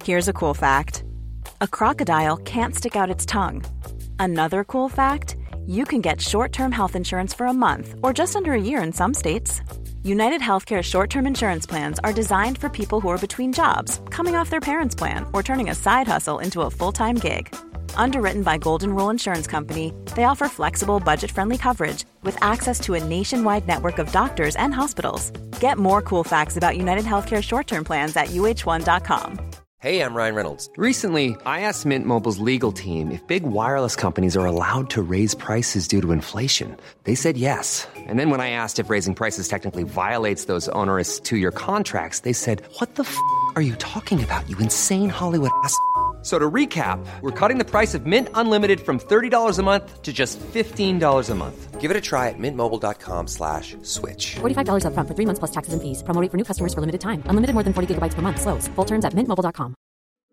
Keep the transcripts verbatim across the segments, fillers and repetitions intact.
Here's a cool fact. A crocodile can't stick out its tongue. Another cool fact, you can get short-term health insurance for a month or just under a year in some states. United Healthcare short-term insurance plans are designed for people who are between jobs, coming off their parents' plan, or turning a side hustle into a full-time gig. Underwritten by Golden Rule Insurance Company, they offer flexible, budget-friendly coverage with access to a nationwide network of doctors and hospitals. Get more cool facts about United Healthcare short-term plans at U H one dot com. Hey, I'm Ryan Reynolds. Recently, I asked Mint Mobile's legal team if big wireless companies are allowed to raise prices due to inflation. They said yes. And then when I asked if raising prices technically violates those onerous two-year contracts, they said, what the f*** are you talking about, you insane Hollywood ass f- So to recap, we're cutting the price of Mint Unlimited from thirty dollars a month to just fifteen dollars a month. Give it a try at mintmobile.com slash switch. forty-five dollars up front for three months plus taxes and fees. Promo rate for new customers for limited time. Unlimited more than forty gigabytes per month. Slows full terms at mint mobile dot com.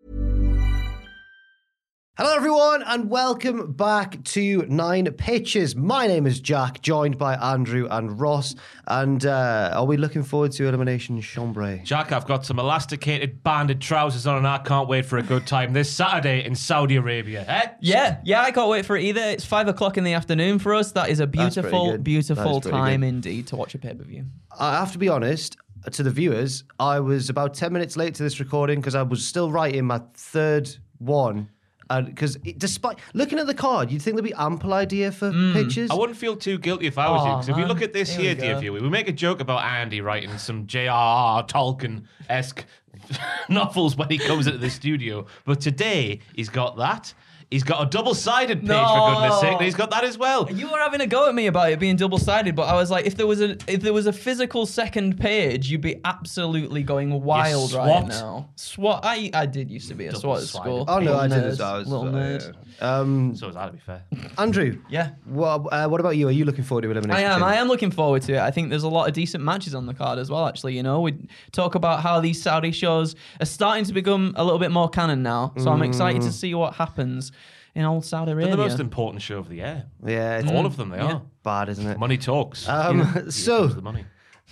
Hello everyone and welcome back to Nine Pitches. My name is Jack, joined by Andrew and Ross. And uh, are we looking forward to Elimination Chambre? Jack, I've got some elasticated banded trousers on and I can't wait for a good time this Saturday in Saudi Arabia. Eh? Yeah, yeah, I can't wait for it either. It's five o'clock in the afternoon for us. That is a beautiful, beautiful time indeed to watch a pay-per-view. I have to be honest, to the viewers, I was about ten minutes late to this recording because I was still writing my third one. Because despite looking at the card, you'd think there'd be ample idea for mm. pictures. I wouldn't feel too guilty if I was oh, you. Because if you look at this here, here dear viewer, we make a joke about Andy writing some J R R Tolkien-esque novels when he comes into the studio. But today, he's got that. He's got a double-sided page, no. for goodness sake. He's got that as well. You were having a go at me about it being double-sided, but I was like, if there was a if there was a physical second page, you'd be absolutely going wild right now. SWAT. I I did used to be a SWAT at school. Oh no, I did nerd, as well. I was, little uh, nerd. Yeah. Um, so was I, to be fair. Andrew. Yeah. What uh, What about you? Are you looking forward to Elimination I am. Chamber? I am looking forward to it. I think there's a lot of decent matches on the card as well. Actually, you know, we talk about how these Saudi shows are starting to become a little bit more canon now. So mm. I'm excited to see what happens in old Saudi Arabia. They're the most important show of the year. Yeah. It's all mm. of them, they yeah. are. Bad, isn't it? Money talks. Um, yeah. So, the money.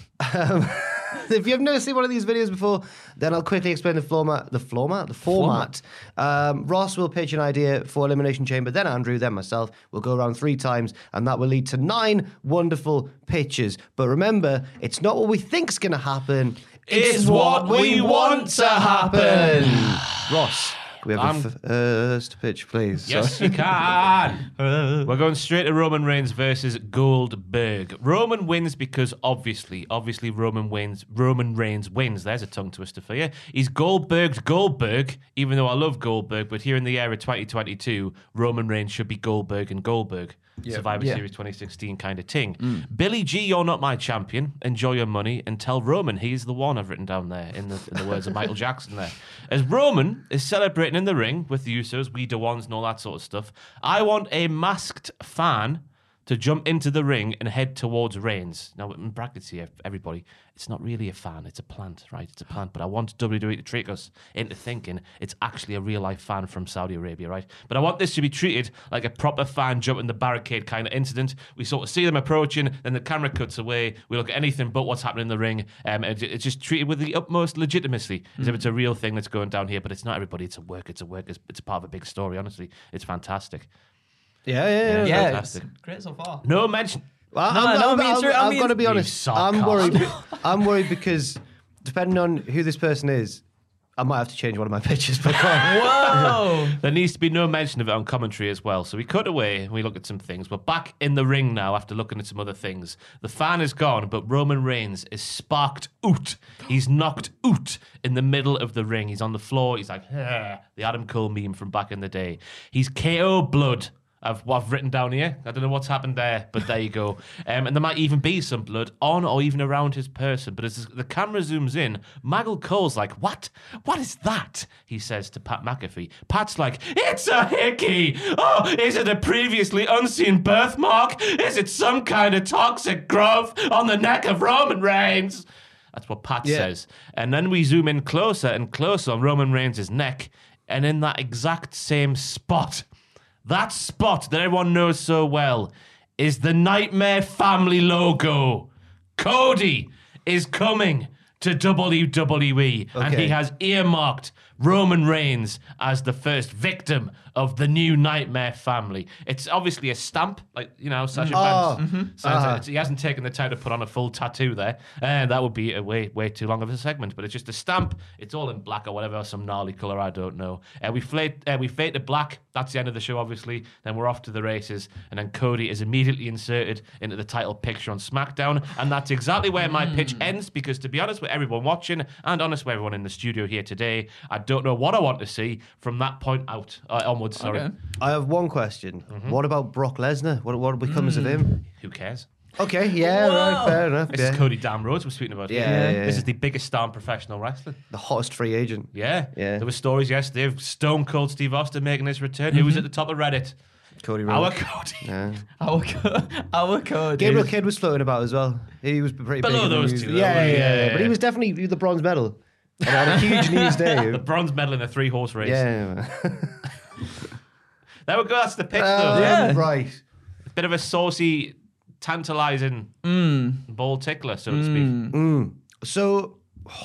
Um, if you've never seen one of these videos before, then I'll quickly explain the format. The format? The format. Um, Ross will pitch an idea for Elimination Chamber, then Andrew, then myself. We'll go around three times, and that will lead to nine wonderful pitches. But remember, it's not what we think's going to happen. It's, it's what, what we want to happen. Ross. Can we have um, a first pitch, please? Yes, Sorry. you can. We're going straight to Roman Reigns versus Goldberg. Roman wins because obviously, obviously Roman wins. Roman Reigns wins. There's a tongue twister for you. He's Goldberg's Goldberg, even though I love Goldberg, but here in the era twenty twenty-two, Roman Reigns should be Goldberg and Goldberg. Yep. Survivor yeah. Series twenty sixteen kind of thing. Mm. Billy G, you're not my champion. Enjoy your money and tell Roman he's the one. I've written down there in the, in the words of Michael Jackson there. As Roman is celebrating in the ring with the Usos, we the ones and all that sort of stuff, I want a masked fan to jump into the ring and head towards Reigns. Now, in brackets here, everybody, it's not really a fan, it's a plant, right? It's a plant, but I want W W E to trick us into thinking it's actually a real-life fan from Saudi Arabia, right? But I want this to be treated like a proper fan jumping the barricade kind of incident. We sort of see them approaching, then the camera cuts away, we look at anything but what's happening in the ring, um, and it's just treated with the utmost legitimacy, mm. as if it's a real thing that's going down here, but it's not everybody, it's a work, it's a work, it's, it's a part of a big story, honestly. It's fantastic. Yeah, yeah, yeah. yeah fantastic. It's great so far. No mention. Well, no, I'm, no, I'm, I mean, I'm, I I've mean, got to be honest. I'm worried. I'm worried because depending on who this person is, I might have to change one of my pitches. But Whoa! There needs to be no mention of it on commentary as well. So we cut away and we look at some things. We're back in the ring now after looking at some other things. The fan is gone, but Roman Reigns is sparked out. He's knocked out in the middle of the ring. He's on the floor. He's like, the Adam Cole meme from back in the day. He's K O blood. I've, what I've written down here. I don't know what's happened there, but there you go. Um, and there might even be some blood on or even around his person. But as the camera zooms in, Maggle Cole's like, what? What is that? He says to Pat McAfee. Pat's like, it's a hickey. Oh, is it a previously unseen birthmark? Is it some kind of toxic growth on the neck of Roman Reigns? That's what Pat yeah. says. And then we zoom in closer and closer on Roman Reigns' neck. And in that exact same spot... That spot that everyone knows so well is the Nightmare Family logo. Cody is coming to W W E, okay. and he has earmarked Roman Reigns as the first victim of the new Nightmare family. It's obviously a stamp, like, you know, Sasha Oh. Banks. Mm-hmm. So Uh-huh. it's- he hasn't taken the time to put on a full tattoo there. And that would be a way, way too long of a segment. But it's just a stamp. It's all in black or whatever, some gnarly colour, I don't know. Uh, we, flayed, uh, we fade to black. That's the end of the show, obviously. Then we're off to the races. And then Cody is immediately inserted into the title picture on SmackDown. And that's exactly where my pitch ends, because to be honest with everyone watching, and honest with everyone in the studio here today, I don't know what I want to see from that point out uh, onwards. Sorry, Okay. I have one question. Mm-hmm. What about Brock Lesnar? What what becomes of him? who cares? Okay, yeah, right, Whoa. fair enough. This Yeah. is Cody Damn Rhodes we're speaking about. Yeah, here. yeah, yeah, This yeah. is the biggest star in professional wrestling. The hottest free agent. Yeah, Yeah. There were stories yesterday of Stone Cold Steve Austin making his return. Who was Mm-hmm. at the top of Reddit? Cody Our Rhodes. Cody. Yeah. Our, co- our code. Gabriel is- Kidd was floating about as well. He was pretty Below big in the those news. two, though, Yeah, yeah, wasn't he? yeah, Yeah, yeah. But he yeah. was definitely the bronze medal. And had a huge knees day. The bronze medal in a three horse race. Yeah. There we go. That's the pitch, Um, though. Yeah. Right. Bit of a saucy, tantalising ball tickler, so to Mm. speak. So,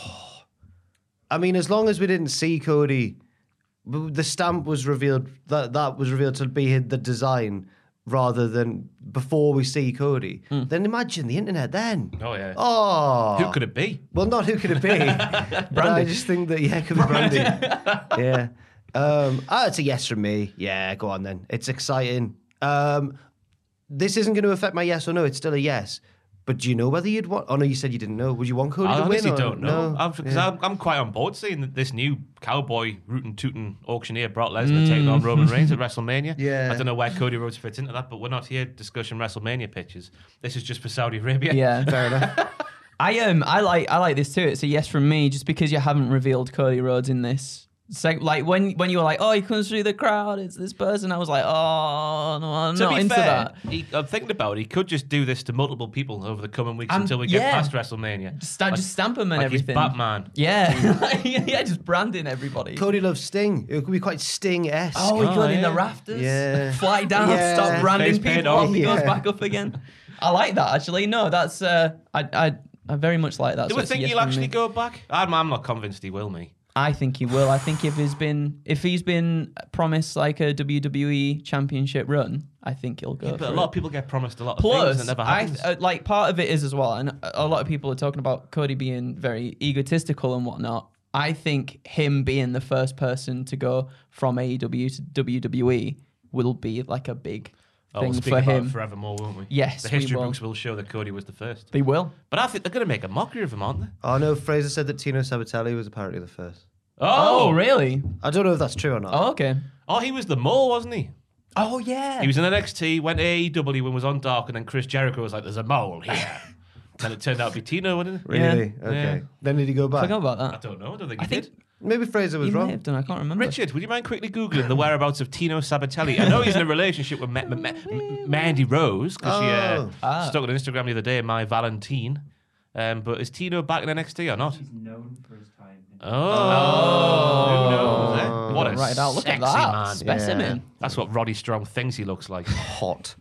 I mean, as long as we didn't see Cody, b- the stamp was revealed, that, that was revealed to be the design rather than before we see Cody. Then imagine the internet then. Oh yeah. Oh. Who could it be? Well, not who could it be. But I just think that, yeah, it could be Brandy. yeah. Um, oh, it's a yes from me. Yeah, go on then. It's exciting. Um, this isn't going to affect my yes or no. It's still a yes. But do you know whether you'd want... Oh, no, you said you didn't know. Would you want Cody I to win? honestly or- don't know. No? Because Yeah. I'm, I'm quite on board seeing that this new cowboy rootin' tootin' auctioneer Brock Lesnar taking on Roman Reigns at WrestleMania. Yeah. I don't know where Cody Rhodes fits into that, but we're not here discussing WrestleMania pitches. This is just for Saudi Arabia. Yeah. Fair enough. I um I like I like this too. It's a yes from me, just because you haven't revealed Cody Rhodes in this. Seg- like when when you were like, oh, he comes through the crowd, it's this person. I was like, oh no, I'm To not be into fair, that. he, I'm thinking about it. He could just do this to multiple people over the coming weeks Um, until we get yeah. past WrestleMania. Just, sta- Like- just stamp him and like he's everything. Batman. Yeah, yeah, just branding everybody. Cody loves Sting. It could be quite Sting-esque. Oh, he Oh, got in yeah. the rafters. Yeah. Fly down, Yeah. stop branding Face paint people off. off, he goes Yeah. back up again. I like that actually. No, that's uh, I I I very much like that. Do So we it's a think yes he'll from actually me. go back? I'm, I'm not convinced he will, me. I think he will. I think if he's been if he's been promised like a W W E championship run, I think he'll go. Yeah, but for a lot it. of people get promised a lot of Plus, things and it never I happens. uh, like part of it is as well, and a lot of people are talking about Cody being very egotistical and whatnot. I think him being the first person to go from A E W to W W E will be like a big oh, thing we'll speak for about him. it forevermore, won't we? Yes, The we history will. books will show that Cody was the first. They will. But I think they're going to make a mockery of him, aren't they? Oh, no, Fraser said that Tino Sabatelli was apparently the first. Oh, really? I don't know if that's true or not. Oh, okay. Oh, he was the mole, wasn't he? Oh, yeah. He was in N X T, went to A E W and was on Dark, and then Chris Jericho was like, there's a mole here. Then it turned out to be Tino, wasn't it? Really? Yeah. Okay. Yeah. Then did he go back? Forgot about I that. don't know. I don't think I he think did. Maybe Fraser was he may wrong. have done. I can't remember. Richard, would you mind quickly Googling the whereabouts of Tino Sabatelli? I know he's in a relationship with Ma- Ma- Ma- M- Mandy Rose, because she uh, Oh. Ah. stuck on Instagram the other day, my Valentine. Um, but is Tino back in N X T or not? He's known for his time. In Oh, who knows? Eh? What a Right out. Look sexy at that man. specimen. That's what Roddy Strong thinks he looks like. Hot.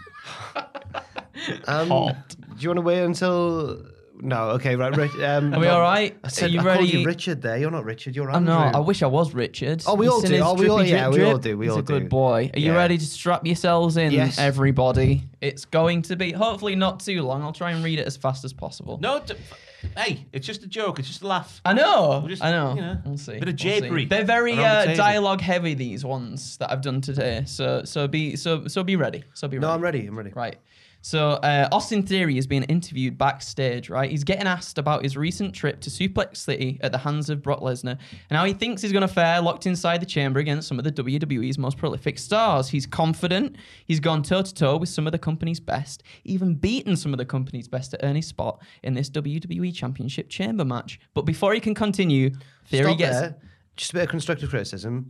um, Hot. Do you want to wait until... No, okay, right. Rich, um, Are we all right? I said Are you I ready? called you Richard there. You're not Richard. You're I Andrew. know. I wish I was Richard. Oh, we You all seen do. his Oh, we all- drippy yeah, drip we all drip? do. We He's all a good do. boy. Are you Yeah. ready to strap yourselves in, Yes. everybody? It's going to be hopefully not too long. I'll try and read it as fast as possible. No, d- hey, it's just a joke. It's just a laugh. I know. We'll just, I know. you know, we'll see. bit of We'll see. japery They're very around the uh, table. dialogue heavy. These ones that I've done today. So so be so so be ready. So be ready. No, I'm ready. I'm ready. Right. So uh, Austin Theory is being interviewed backstage, right? He's getting asked about his recent trip to Suplex City at the hands of Brock Lesnar and how he thinks he's going to fare locked inside the chamber against some of the W W E's most prolific stars. He's confident. He's gone toe-to-toe with some of the company's best, even beaten some of the company's best to earn his spot in this W W E Championship chamber match. But before he can continue, Theory Stop gets... there. Just a bit of constructive criticism. Yeah.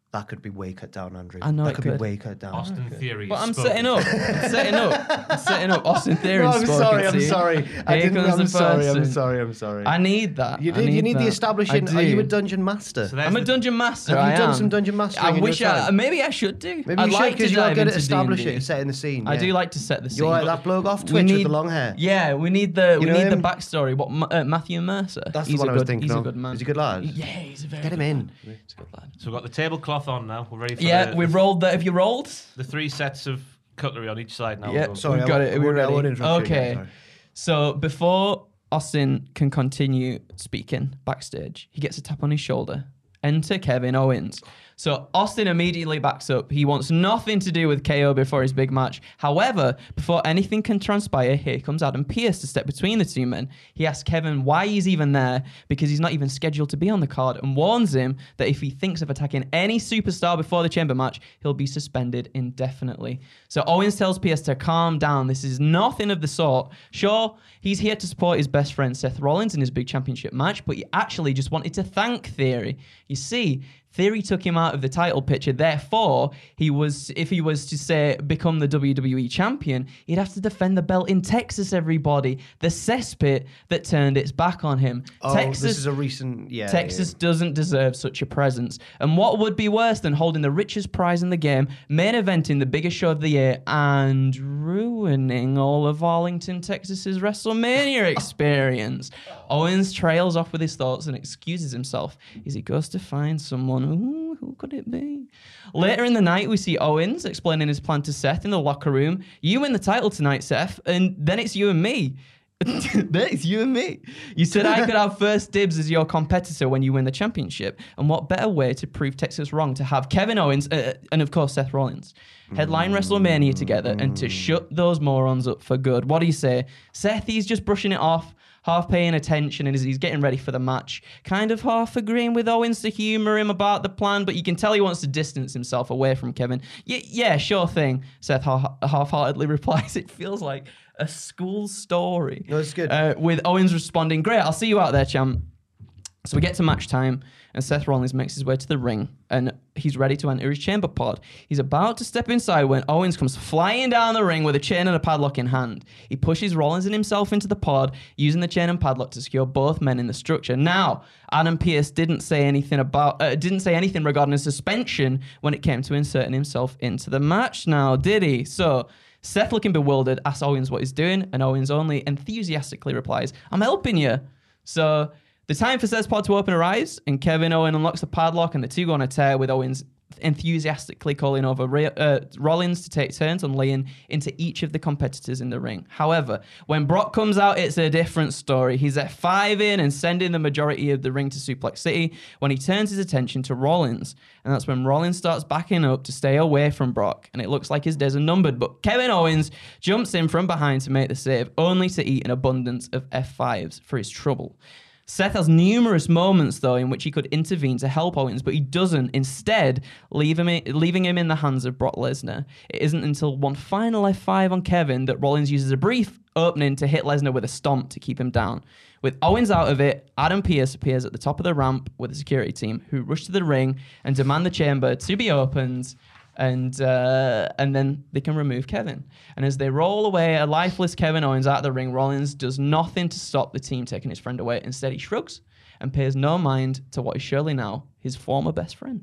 That could be way cut down, Andrew. I know that it could, could. be way cut down. Austin Theory. But I'm spoken. setting up. I'm setting up. I'm setting up. Austin Theory. No, I'm spoken sorry. to I'm you. sorry. I Here didn't. comes I'm the sorry. I'm person. sorry. I'm sorry. I need that. You I did. You need that. the establishing. I Are you a do. dungeon master? So there's I'm a the- dungeon master. Have you I done am. some dungeon mastering I in your wish I. time? Maybe I should do. Maybe I'd you should like because to you're dive good at into establishing, D and D. setting the scene. I yeah. do like to set the scene. You're like that bloke off We Twitch with need- the long hair. Yeah, we need the we know need him? the backstory. What Ma- uh, Matthew Mercer? That's the he's one a I was good, thinking He's of. a good man. Is he a good lad? Yeah, he's a very Get good him in. man. He's a good lad. So we've got the tablecloth on now. We're ready for Yeah, the, we've the, rolled. The, have you rolled? the three sets of cutlery on each side now. Yeah, We'll- Sorry, we've I got won't- it. I Are we won't- I ready? won't interrupt you Okay. again, sorry. So before Austin can continue speaking backstage, he gets a tap on his shoulder. Enter Kevin Owens. So Austin immediately backs up. He wants nothing to do with K O before his big match. However, before anything can transpire, here comes Adam Pearce to step between the two men. He asks Kevin why he's even there, because he's not even scheduled to be on the card, and warns him that if he thinks of attacking any superstar before the chamber match, he'll be suspended indefinitely. So Owens tells Pearce to calm down. This is nothing of the sort. Sure, he's here to support his best friend Seth Rollins in his big championship match, but he actually just wanted to thank Theory. You see, Theory took him out of the title picture. Therefore, he was, if he was to say become the W W E champion, he'd have to defend the belt in Texas. Everybody, the cesspit that turned its back on him. Oh, Texas, this is a recent. Yeah. Texas yeah. doesn't deserve such a presence. And what would be worse than holding the richest prize in the game, main eventing the biggest show of the year, and ruining all of Arlington, Texas's WrestleMania experience? Owens trails off with his thoughts and excuses himself as he goes to find someone. Ooh, who could it be? Later in the night, we see Owens explaining his plan to Seth in the locker room. You win the title tonight, Seth, and then it's you and me. Then it's you and me. You said I could have first dibs as your competitor when you win the championship. And what better way to prove Texas wrong to have Kevin Owens uh, and, of course, Seth Rollins headline WrestleMania together and to shut those morons up for good. What do you say? Seth, he's just brushing it off, half paying attention, and as he's getting ready for the match, kind of half agreeing with Owens to humour him about the plan, but you can tell he wants to distance himself away from Kevin. Y- yeah, sure thing, Seth ha- half-heartedly replies. It feels like a school story. No, it's good. Uh, with Owens responding, great, I'll see you out there, champ. So we get to match time, and Seth Rollins makes his way to the ring, and he's ready to enter his chamber pod. He's about to step inside when Owens comes flying down the ring with a chain and a padlock in hand. He pushes Rollins and himself into the pod, using the chain and padlock to secure both men in the structure. Now, Adam Pearce didn't say anything about, uh, didn't say anything regarding his suspension when it came to inserting himself into the match. Now, did he? So Seth, looking bewildered, asks Owens what he's doing, and Owens only enthusiastically replies, "I'm helping you." So the time for Seth's pod to open arrives, and Kevin Owens unlocks the padlock, and the two go on a tear with Owens enthusiastically calling over Ra- uh, Rollins to take turns on laying into each of the competitors in the ring. However, when Brock comes out, it's a different story. He's at five in and sending the majority of the ring to Suplex City when he turns his attention to Rollins. And that's when Rollins starts backing up to stay away from Brock, and it looks like his days are numbered. But Kevin Owens jumps in from behind to make the save, only to eat an abundance of F fives for his trouble. Seth has numerous moments, though, in which he could intervene to help Owens, but he doesn't. Instead, leave him in, leaving him in the hands of Brock Lesnar. It isn't until one final F five on Kevin that Rollins uses a brief opening to hit Lesnar with a stomp to keep him down. With Owens out of it, Adam Pearce appears at the top of the ramp with the security team, who rush to the ring and demand the chamber to be opened, and uh, and then they can remove Kevin. And as they roll away a lifeless Kevin Owens out of the ring, Rollins does nothing to stop the team taking his friend away. Instead, he shrugs and pays no mind to what is surely now his former best friend.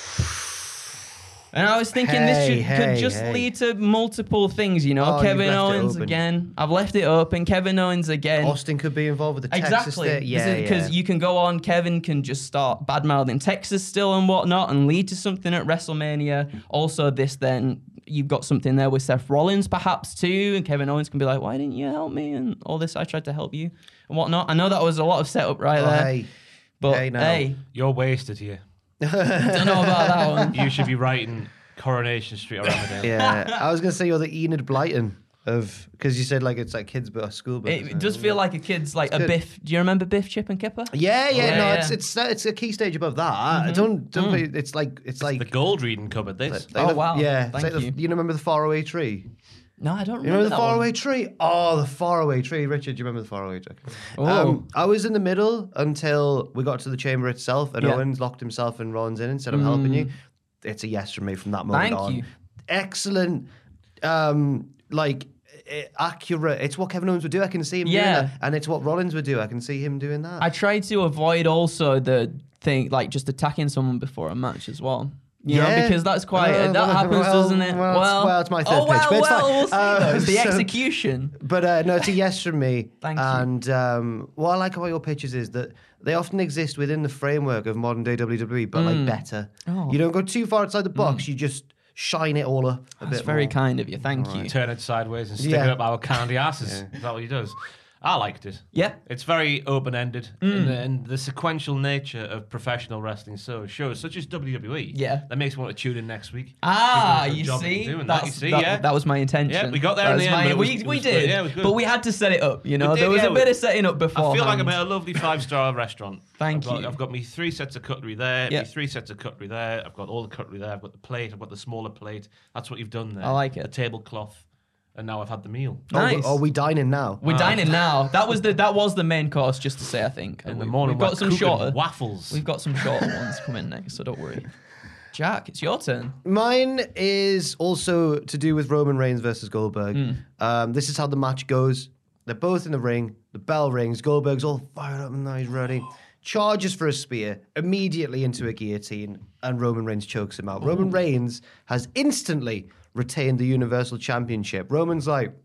And I was thinking Hey, this should, hey, could just hey. lead to multiple things, you know. Oh, you've Kevin left it Owens open. again. I've left it open. Kevin Owens again. Austin could be involved with the Texas Exactly. thing. Yeah, Because yeah. you can go on, Kevin can just start bad-mouthing Texas still and whatnot and lead to something at WrestleMania. Also, this then, you've got something there with Seth Rollins perhaps too, and Kevin Owens can be like, why didn't you help me? And all this, I tried to help you and whatnot. I know that was a lot of setup right Oh, there. hey. But Hey, now. hey, You're wasted here. don't know about that one. You should be writing Coronation Street or Armadale. Yeah, I was gonna say you're the Enid Blyton of because you said like it's like kids but school books. It, it does feel like a kid's like It's a good. Biff. Do you remember Biff, Chip and Kipper? Yeah, yeah, Yeah, no, yeah. it's it's it's a key stage above that. Don't don't. Be, it's like it's like. The gold reading cupboard, this. like Oh, the- wow. Yeah, it's Thank like the- you. you remember the faraway tree? No, I don't remember, You remember the that faraway one. tree? Oh, the faraway tree. Richard, do you remember the faraway tree? Oh. Um, I was in the middle until we got to the chamber itself, and Yeah. Owens locked himself and Rollins in and said, "I'm helping you." it's a yes from me from that moment Thank on. you. Excellent, um, like eh, accurate. It's what Kevin Owens would do. I can see him Yeah. doing that, and it's what Rollins would do. I can see him doing that. I tried to avoid also the thing like just attacking someone before a match as well. You Yeah. know, because that's quite Uh, that well, happens, well, doesn't it? well, it's- well, it's my third oh, pitch, well, but it's well, fine. we'll see. Uh, though. It's the so- execution. But uh, no, it's a yes from me. Thank you. And um, what I like about your pitches is that they often exist within the framework of modern day W W E, but like better. Oh. You don't go too far outside the box. You just shine it all up a That's bit very more. kind of you. Thank you. Turn it sideways and stick Yeah. it up our candy asses. Is that what he does? I liked it. Yeah. It's very open-ended, Mm. and, the, and the sequential nature of professional wrestling so shows, such as W W E, Yeah. that makes me want to tune in next week. Ah, We've done a good you job see, doing that. That's, You see, that, yeah. that was my intention. Yeah, we got there That in was the end, my- but it was- we it we was good. did, Yeah, it was good. but we had to set it up. You know, We did, there was yeah, a we- bit of setting up before. I feel like I'm at a lovely five-star restaurant. Thank I've got, you. I've got me three sets of cutlery there, Yeah. me three sets of cutlery there. I've got all the cutlery there. I've got the plate. I've got the smaller plate. That's what you've done there. I like it. The tablecloth, and now I've had the meal. Nice. Oh, are we dining now? We're dining now. That was the that was the main course, just to say. I think. In And the we- morning, we've got we're some cooking shorter waffles. We've got some shorter ones coming next, so don't worry. Jack, it's your turn. Mine is also to do with Roman Reigns versus Goldberg. Hmm. Um, this is how the match goes. They're both in the ring. The bell rings. Goldberg's all fired up and now he's ready. Charges for a spear, immediately into a guillotine, and Roman Reigns chokes him out. Roman Reigns has instantly retained the Universal Championship. Roman's like,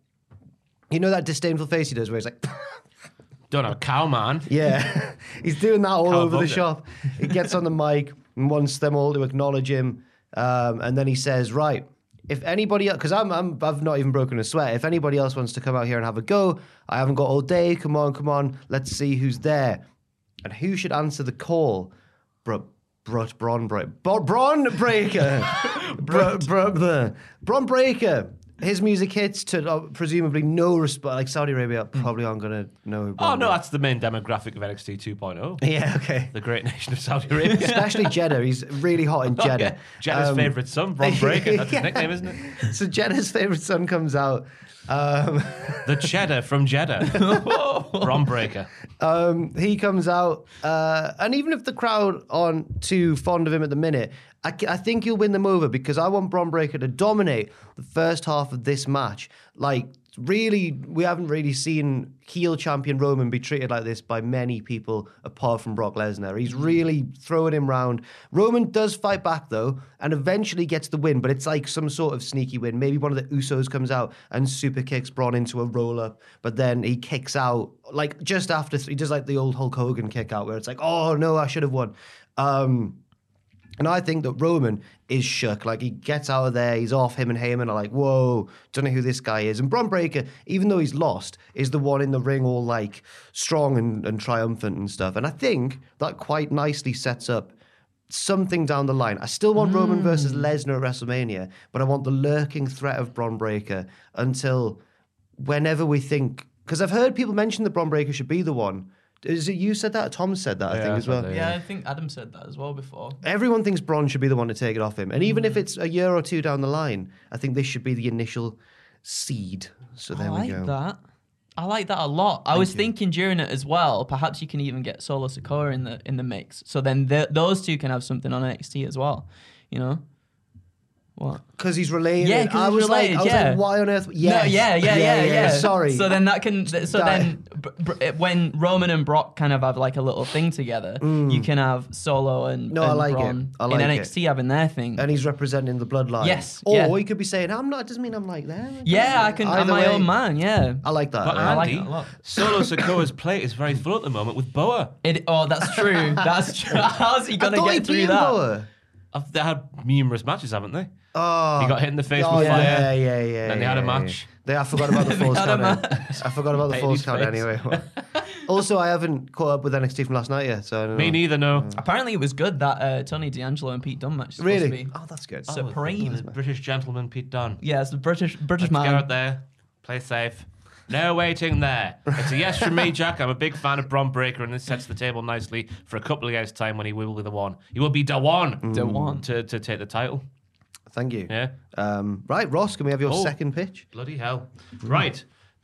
you know that disdainful face he does where he's like, Don't know, cow man. yeah, he's doing that all Can't over the bug it. shop. He gets on the mic and wants them all to acknowledge him, um, and then he says, "Right, if anybody else, because I'm, I'm, I've not even broken a sweat. If anybody else wants to come out here and have a go, I haven't got all day. Come on, come on. Let's see who's there, and who should answer the call." Bro, Brut Braun Breaker, Braun Breaker, Br- Br- Br- Braun Breaker. His music hits to uh, presumably no response. Like Saudi Arabia probably aren't going to know. Who Oh, Braun no, Breaker- that's the main demographic of N X T two point oh. Yeah, okay. The great nation of Saudi Arabia. Especially Jeddah. He's really hot in Oh, Jeddah. yeah. Jeddah's Um, favourite son, Bron Breaker. That's yeah. his nickname, isn't it? So Jeddah's favourite son comes out. Um, The Cheddar from Jeddah. Bron Breaker. um, he comes out, uh, and even if the crowd aren't too fond of him at the minute, I, I think he'll win them over because I want Bron Breakker to dominate the first half of this match. Like, really, we haven't really seen heel champion Roman be treated like this by many people apart from Brock Lesnar. He's really throwing him round. Roman does fight back, though, and eventually gets the win, but it's like some sort of sneaky win. Maybe one of the Usos comes out and super kicks Braun into a roll-up, but then he kicks out, like, just after, he does like the old Hulk Hogan kick out where it's like, oh, no, I should have won. Um... And I think that Roman is shook. Like, he gets out of there, he's off. Him and Heyman are like, whoa, don't know who this guy is. And Bron Breakker, even though he's lost, is the one in the ring all, like, strong and, and triumphant and stuff. And I think that quite nicely sets up something down the line. I still want Roman versus Lesnar at WrestleMania, but I want the lurking threat of Bron Breakker until whenever we think... Because I've heard people mention that Bron Breakker should be the one. Is it you said that? Tom said that, I Yeah, think, I as thought well. they- Yeah, I think Adam said that as well before. Everyone thinks Braun should be the one to take it off him. And even if it's a year or two down the line, I think this should be the initial seed. So there I like we go. that. I like that a lot. I was thinking during it as well. Perhaps you can even get Solo Sikoa in the in the mix. So then th- those two can have something on N X T as well. You know what? Because he's related. Yeah, 'cause I he's was related, like, I was yeah. like, why on earth? No, Yes. yeah, yeah, yeah, yeah, Sorry. So then that can. th- So That- then, br- br- when Roman and Brock kind of have like a little thing together, you can have Solo and, Mm. No, I and like it. Braun I like in it. N X T having their thing. and he's representing the bloodline. Yes, Or yeah. he could be saying, I'm not, it doesn't mean I'm like that. yeah, I can. I'm Either my way, own man. Yeah. I like that. But I I like Andy, it a lot. Solo Sikoa's plate is very full at the moment with Boa. It, oh, that's true. That's true. How's he I gonna thought get he'd through beaten that? Boa. I've, they had numerous matches, haven't they? Oh. He got hit in the face Oh, with yeah, fire. yeah, yeah, yeah. Then they had a yeah, match. yeah. They, I forgot about the They false had a count. match. I forgot about the Paid false his count face. anyway. Also, I haven't caught up with N X T from last night yet, so I don't know. Me neither, no. Apparently, it was good that uh, Tony D'Angelo and Pete Dunne match. is supposed to Really? be. Oh, that's good. So- Supreme. The British gentleman Pete Dunne. Yeah, it's the British British Let's get man. out there, play safe. No waiting there. It's a yes from me, Jack. I'm a big fan of Bron Breakker, and this sets the table nicely for a couple of years' time when he will be the one. He will be the one. The one. To, to take the title. Thank you. Yeah. Um, right, Ross, can we have your Oh. second pitch? Bloody hell. Right.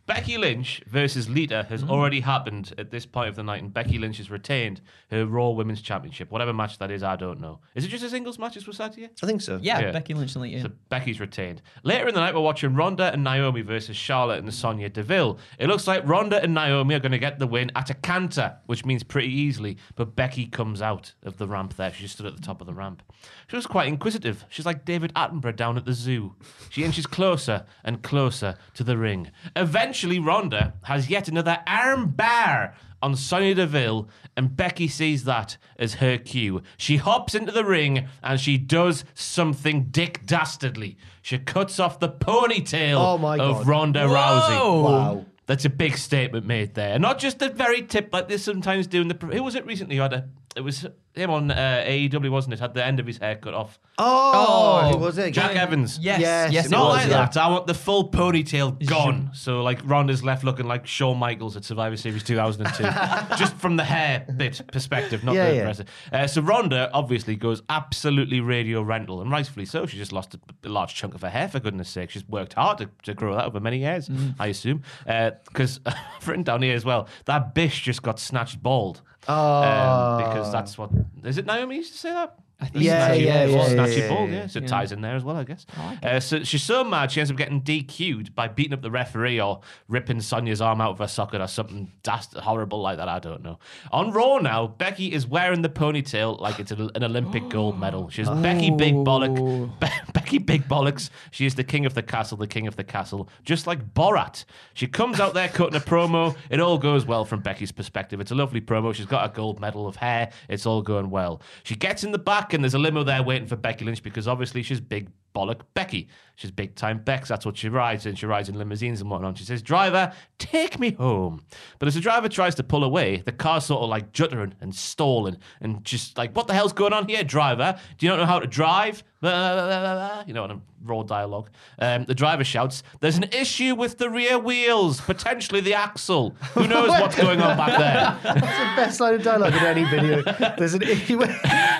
Becky Lynch versus Lita has Mm. already happened at this point of the night, and Becky Lynch has retained her Raw Women's Championship. Whatever match that is, I don't know. Is it just a singles match, as was said here? I think so. Yeah, Yeah. Becky Lynch and Lita. So Becky's retained. Later in the night, we're watching Ronda and Naomi versus Charlotte and Sonya Deville. It looks like Ronda and Naomi are going to get the win at a canter, which means pretty easily. But Becky comes out of the ramp there. She just stood at the top of the ramp. She was quite inquisitive. She's like David Attenborough down at the zoo. She inches closer and closer to the ring. Eventually, Ronda has yet another arm bar on Sonya Deville, and Becky sees that as her cue. She hops into the ring and she does something dick dastardly. She cuts off the ponytail Oh my of God. Ronda Rousey. Wow. That's a big statement made there. And not just the very tip like they sometimes do in the... Who was it recently who had a... It was him on uh, A E W, wasn't it? Had the end of his hair cut off. Oh, Oh, who was it? Jack Evans. Yes, Yes, yes, it it Not was, like yeah. that. I want the full ponytail gone. So, like, Ronda's left looking like Shawn Michaels at Survivor Series two thousand two. Just from the hair bit perspective, not Yeah, the yeah. rest. Uh, so, Ronda obviously goes absolutely radio rental, and rightfully so. She just lost a, a large chunk of her hair, for goodness sake. She's worked hard to, to grow that over many years, Mm. I assume. Because, I've written down here as well, that bish just got snatched bald. Oh. Um, because that's what... Is it Naomi used to say that? I think Yeah, snatch you- yeah, yeah, snatch yeah, you yeah, bald, yeah. yeah. So it Yeah. ties in there as well, I guess. Uh, so she's so mad, she ends up getting D Q'd by beating up the referee or ripping Sonya's arm out of her socket or something dast- horrible like that, I don't know. On Raw now, Becky is wearing the ponytail like it's an Olympic gold medal. She's Becky Big Bollock. Be- Becky Big Bollocks. She is the king of the castle, the king of the castle, just like Borat. She comes out there cutting a promo. It all goes well from Becky's perspective. It's a lovely promo. She's got a gold medal of hair. It's all going well. She gets in the back and there's a limo there waiting for Becky Lynch because obviously she's big bollock Becky. She's big time Bex. That's what she rides in. She rides in limousines and whatnot. She says, "Driver, take me home." But as the driver tries to pull away, the car's sort of like juttering and stalling and just like, "What the hell's going on here, driver? Do you not know how to drive?" You know, in a raw dialogue. Um, the driver shouts, "There's an issue with the rear wheels, potentially the axle. Who knows what's going on back there?" That's the best line of dialogue in any video. There's an issue with...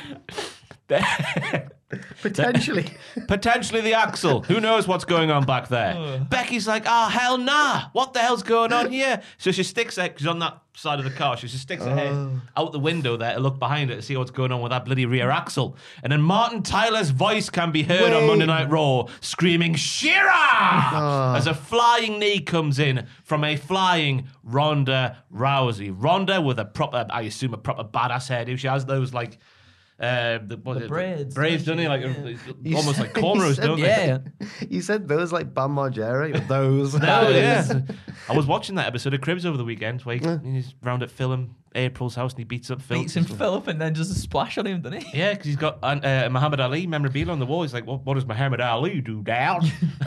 Potentially. Potentially the axle. Who knows what's going on back there? Becky's like, "Oh, hell nah. What the hell's going on here?" So she sticks her, she's on that side of the car, she just sticks her head out the window there to look behind her to see what's going on with that bloody rear axle. And then Martin Tyler's voice can be heard on Wait. Monday Night Raw screaming, "Shira!" as a flying knee comes in from a flying Ronda Rousey. Ronda with a proper, I assume, a proper badass hairdo. She has those like... Uh, the, what The is it? braids, braids, don't don't they? you? Like You almost said- like cornrows, you said- don't they? Yeah. You said those like Bam Margera. Those. Oh yeah. I was watching that episode of Cribs over the weekend where he, he's round at Phil and April's house and he beats up Phil. Beats him Philip and then does a splash on him, doesn't he? Yeah, because he's got uh, Muhammad Ali memorabilia on the wall. He's like, "What, what does Muhammad Ali do, Dad?"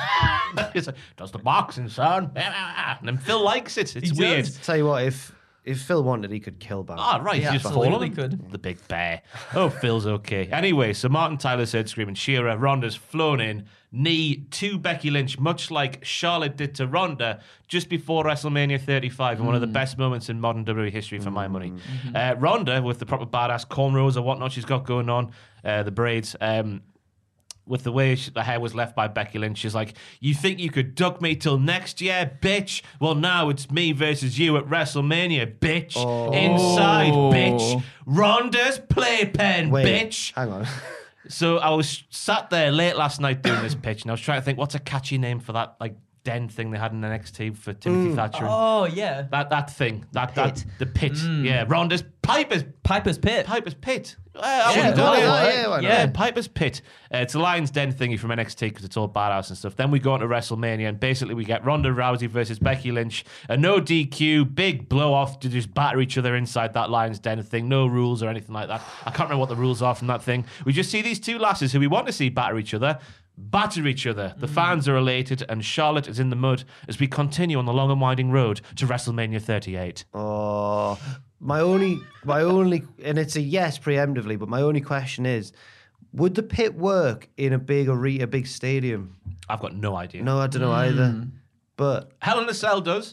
He's like, "Does the boxing, son." And then Phil likes it. It's He weird. does. Tell you what, if if Phil wanted, he could kill Bam. Ah, right. Yeah, He just absolutely fall on him. could. The big bear. Oh, Phil's okay. Anyway, so Martin Tyler said, screaming, "Shira, Ronda's flown in. Knee to Becky Lynch, much like Charlotte did to Ronda just before WrestleMania thirty-five, and one of the best moments in modern W W E history for my money. Uh, Ronda, with the proper badass cornrows or whatnot she's got going on, uh, the braids, um, with the way she, the hair was left by Becky Lynch, she's like, "You think you could duck me till next year, bitch? Well, now it's me versus you at WrestleMania, bitch. Inside, bitch. Ronda's playpen, Wait, bitch." hang on. So I was sat there late last night doing this pitch, and I was trying to think, what's a catchy name for that like den thing they had in N X T for Timothy Thatcher? and- Oh, yeah. That that thing, that that Pit. the pit, yeah. Ronda's Piper's Piper's Pit. Piper's Pit. Well, I Yeah, would've done oh, it. yeah, yeah, why not? yeah, Piper's Pit. Uh, it's a Lion's Den thingy from N X T because it's all badass and stuff. Then we go on to WrestleMania, and basically we get Ronda Rousey versus Becky Lynch. A no D Q, big blow off to just batter each other inside that Lion's Den thing. No rules or anything like that. I can't remember what the rules are from that thing. We just see these two lasses who we want to see batter each other. Batter each other. The fans are elated, and Charlotte is in the mud as we continue on the long and winding road to WrestleMania thirty-eight. Oh, my only, my only, and it's a yes preemptively, but my only question is, would the pit work in a big arena, a big stadium? I've got no idea. No, I don't know either. But Hell in a Cell does.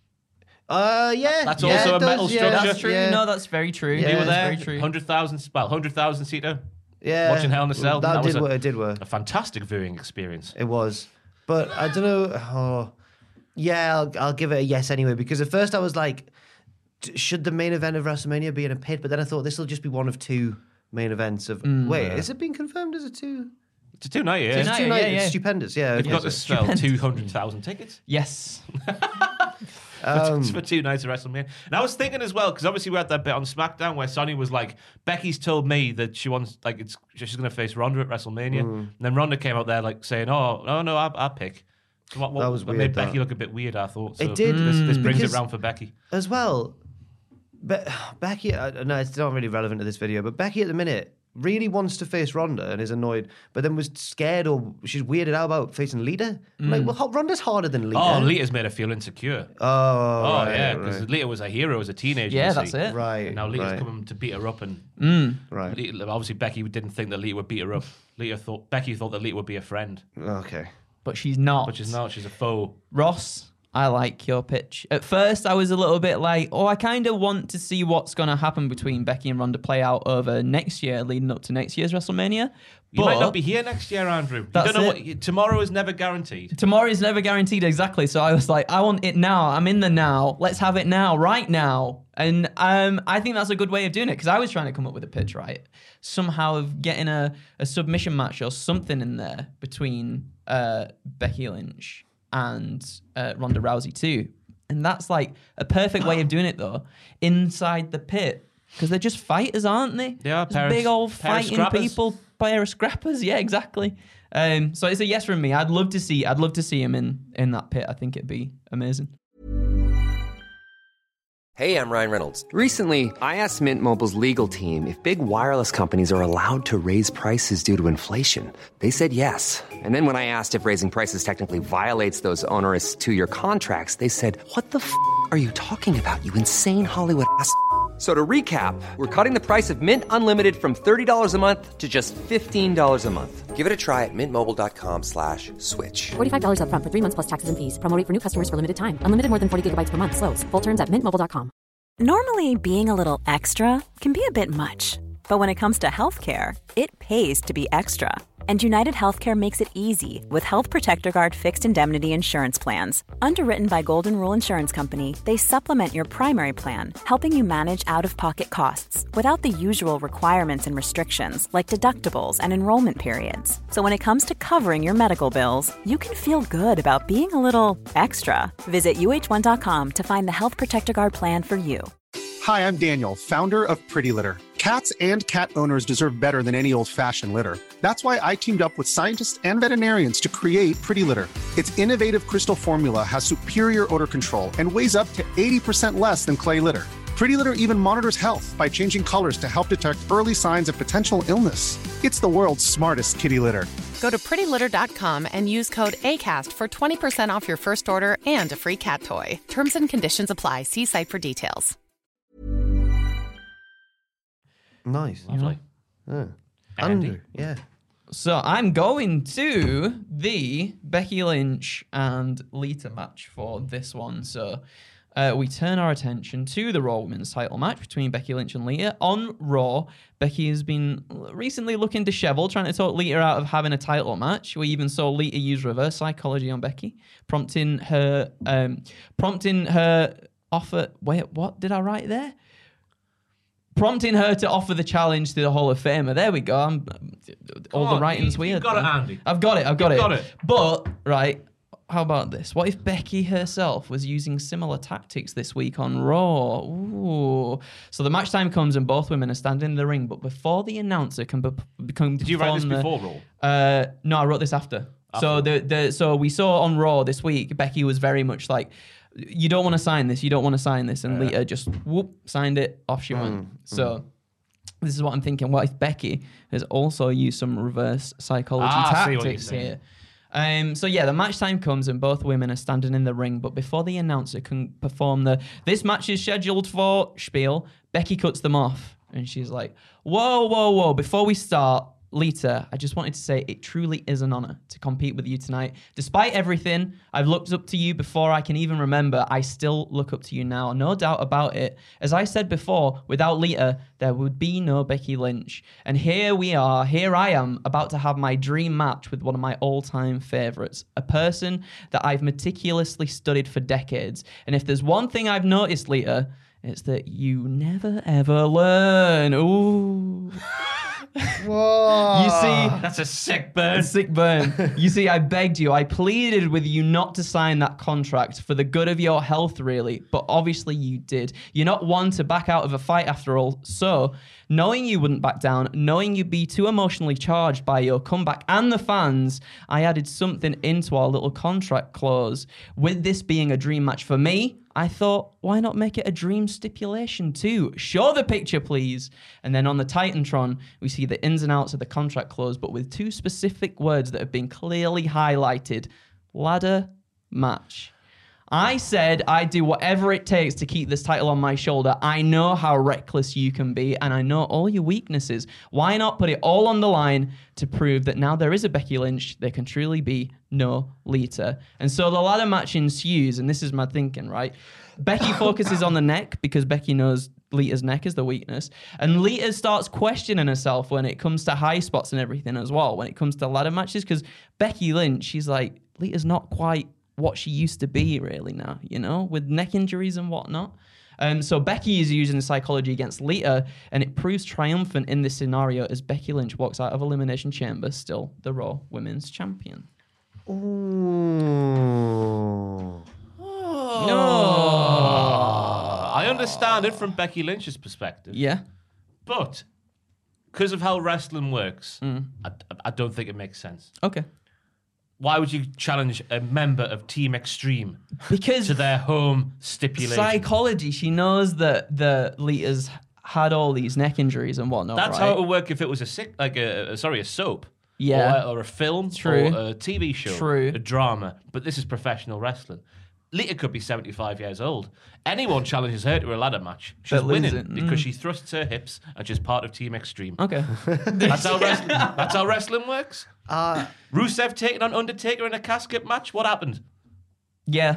uh, yeah, That's yeah, also it a metal does, yeah, structure. That's true. Yeah. No, that's very true. Yeah, You were That's there. very true. one hundred thousand, well, one hundred thousand seater. yeah. watching Hell in a Cell, That, that was did a- work. It did work. A fantastic viewing experience. It was, but I don't know. Oh, Yeah, I'll, I'll give it a yes anyway, because at first I was like, d- should the main event of WrestleMania be in a pit? But then I thought this will just be one of two main events of. Mm. Wait, Yeah. is it being confirmed as a two? It's a two-night, yeah. Two It's night, two yeah, night. yeah. It's stupendous. Yeah, They've okay, got to so- sell two hundred thousand tickets Yes. Um, for two nights of WrestleMania. And I was thinking as well, because obviously we had that bit on SmackDown where Sonya was like, Becky's told me that she wants, like, it's she's going to face Ronda at WrestleMania. Mm. And then Ronda came out there, like, saying, oh, no, no, I, I'll pick. So what, what, That was what weird, made Becky that. look a bit weird, I thought. So It did. This, this Mm. brings Because- it round for Becky. as well. Be- Becky, uh, no, it's not really relevant to this video, but Becky at the minute really wants to face Ronda and is annoyed, but then was scared or she's weirded out about facing Lita. I'm Like, well, Ronda's harder than Lita. Oh, Lita's made her feel insecure. Oh, Oh, right, yeah, because right. Lita was a hero as a teenager. Yeah, you that's see. it. Right. And now Lita's right, coming to beat her up, and right. Lita, obviously Becky didn't think that Lita would beat her up. Lita thought Becky thought that Lita would be a friend, Okay. But she's not. but she's not. She's a foe. Ross, I like your pitch. At first, I was a little bit like, oh, I kind of want to see what's going to happen between Becky and Ronda play out over next year, leading up to next year's WrestleMania. You But might not be here next year, Andrew. You That's don't know it. what tomorrow is never guaranteed. Tomorrow is never guaranteed, exactly. So I was like, I want it now. I'm in the now. Let's have it now, right now. And um, I think that's a good way of doing it, because I was trying to come up with a pitch, right? Somehow of getting a, a submission match or something in there between uh, Becky Lynch and uh, Ronda Rousey too. And that's like a perfect way of doing it, though, inside the pit. Because they're just fighters, aren't they? They are Just pair of- big old pair of fighting scrappers. people, pair of scrappers. Yeah, exactly. Um, so it's a yes from me. I'd love to see. I'd love to see him in in that pit. I think it'd be amazing. Hey, I'm Ryan Reynolds. Recently, I asked Mint Mobile's legal team if big wireless companies are allowed to raise prices due to inflation. They said yes. And then when I asked if raising prices technically violates those onerous two-year contracts, they said, "What the f*** are you talking about, you insane Hollywood ass?" So to recap, we're cutting the price of Mint Unlimited from thirty dollars a month to just fifteen dollars a month. Give it a try at mintmobile.com slash switch. forty-five dollars up front for three months plus taxes and fees. Promo rate for new customers for limited time. Unlimited more than forty gigabytes per month. Slows full terms at mint mobile dot com. Normally, being a little extra can be a bit much, but when it comes to healthcare, it pays to be extra. And United Healthcare makes it easy with Health Protector Guard fixed indemnity insurance plans. Underwritten by Golden Rule Insurance Company, they supplement your primary plan, helping you manage out-of-pocket costs without the usual requirements and restrictions like deductibles and enrollment periods. So when it comes to covering your medical bills, you can feel good about being a little extra. Visit U H one dot com to find the Health Protector Guard plan for you. Hi, I'm Daniel, founder of Pretty Litter. Cats and cat owners deserve better than any old-fashioned litter. That's why I teamed up with scientists and veterinarians to create Pretty Litter. Its innovative crystal formula has superior odor control and weighs up to eighty percent less than clay litter. Pretty Litter even monitors health by changing colors to help detect early signs of potential illness. It's the world's smartest kitty litter. Go to pretty litter dot com and use code ACAST for twenty percent off your first order and a free cat toy. Terms and conditions apply. See site for details. Nice. Lovely. Yeah. Andy. Andrew, yeah. So I'm going to the Becky Lynch and Lita match for this one. So uh, we turn our attention to the Raw Women's title match between Becky Lynch and Lita. On Raw, Becky has been recently looking disheveled, trying to talk Lita out of having a title match. We even saw Lita use reverse psychology on Becky, prompting her, um, prompting her offer. Wait, what did I write there? Prompting her to offer the challenge to the Hall of Famer. There we go. I'm, all on, the writing's you- weird. you've got it, there. Andy. I've got it. I've got You've it. got it. But right, how about this? What if Becky herself was using similar tactics this week on Raw? Ooh. So the match time comes and both women are standing in the ring, but before the announcer can be- become. Did you write this perform the- before Raw? Uh, no, I wrote this after. So the the so we saw on Raw this week, Becky was very much like, you don't want to sign this, you don't want to sign this, and Lita just whoop signed it, off she went. So. This is what I'm thinking. What if Becky has also used some reverse psychology Ah, I see what you're tactics saying. here? Um, so yeah, the match time comes and both women are standing in the ring, but before the announcer can perform the "this match is scheduled for" spiel, Becky cuts them off and she's like, "Whoa, whoa, whoa! Before we start, Lita, I just wanted to say it truly is an honor to compete with you tonight. Despite everything, I've looked up to you before I can even remember. I still look up to you now, no doubt about it. As I said before, without Lita, there would be no Becky Lynch. And here we are, here I am, about to have my dream match with one of my all-time favorites, a person that I've meticulously studied for decades. And if there's one thing I've noticed, Lita, it's that you never ever learn. Ooh. Whoa. You see, That's a sick burn. a sick burn. You see, I begged you, I pleaded with you not to sign that contract for the good of your health, really. But obviously you did. You're not one to back out of a fight after all. So, knowing you wouldn't back down, knowing you'd be too emotionally charged by your comeback and the fans, I added something into our little contract clause. With this being a dream match for me, I thought, why not make it a dream stipulation too? Show the picture, please. And then on the Titantron, we see the ins and outs of the contract clause, but with two specific words that have been clearly highlighted. Ladder match. I said I'd do whatever it takes to keep this title on my shoulder. I know how reckless you can be, and I know all your weaknesses. Why not put it all on the line to prove that now there is a Becky Lynch, there can truly be no Lita? And so the ladder match ensues, and this is my thinking, right? Becky focuses on the neck because Becky knows Lita's neck is the weakness. And Lita starts questioning herself when it comes to high spots and everything as well, when it comes to ladder matches, because Becky Lynch, she's like, Lita's not quite what she used to be really now, you know, with neck injuries and whatnot. Um, so Becky is using psychology against Lita, and it proves triumphant in this scenario as Becky Lynch walks out of Elimination Chamber, still the Raw Women's Champion. Ooh. No. I understand it from Becky Lynch's perspective. Yeah. But because of how wrestling works, Mm. I, I don't think it makes sense. Okay. Why would you challenge a member of Team Extreme Because to their home stipulation? psychology, she knows that the Lita's had all these neck injuries and whatnot. That's right? how it would work if it was a sick, like a, a sorry, a soap. Yeah. Or, or a film. True. Or a T V show. True. A drama. But this is professional wrestling. Lita could be seventy-five years old. Anyone challenges her to a ladder match, she's That winning loses it. because Mm. she thrusts her hips and she's part of Team Extreme. Okay. That's how wrestling. That's how wrestling works. Uh, Rusev taking on Undertaker in a casket match. What happened? Yeah.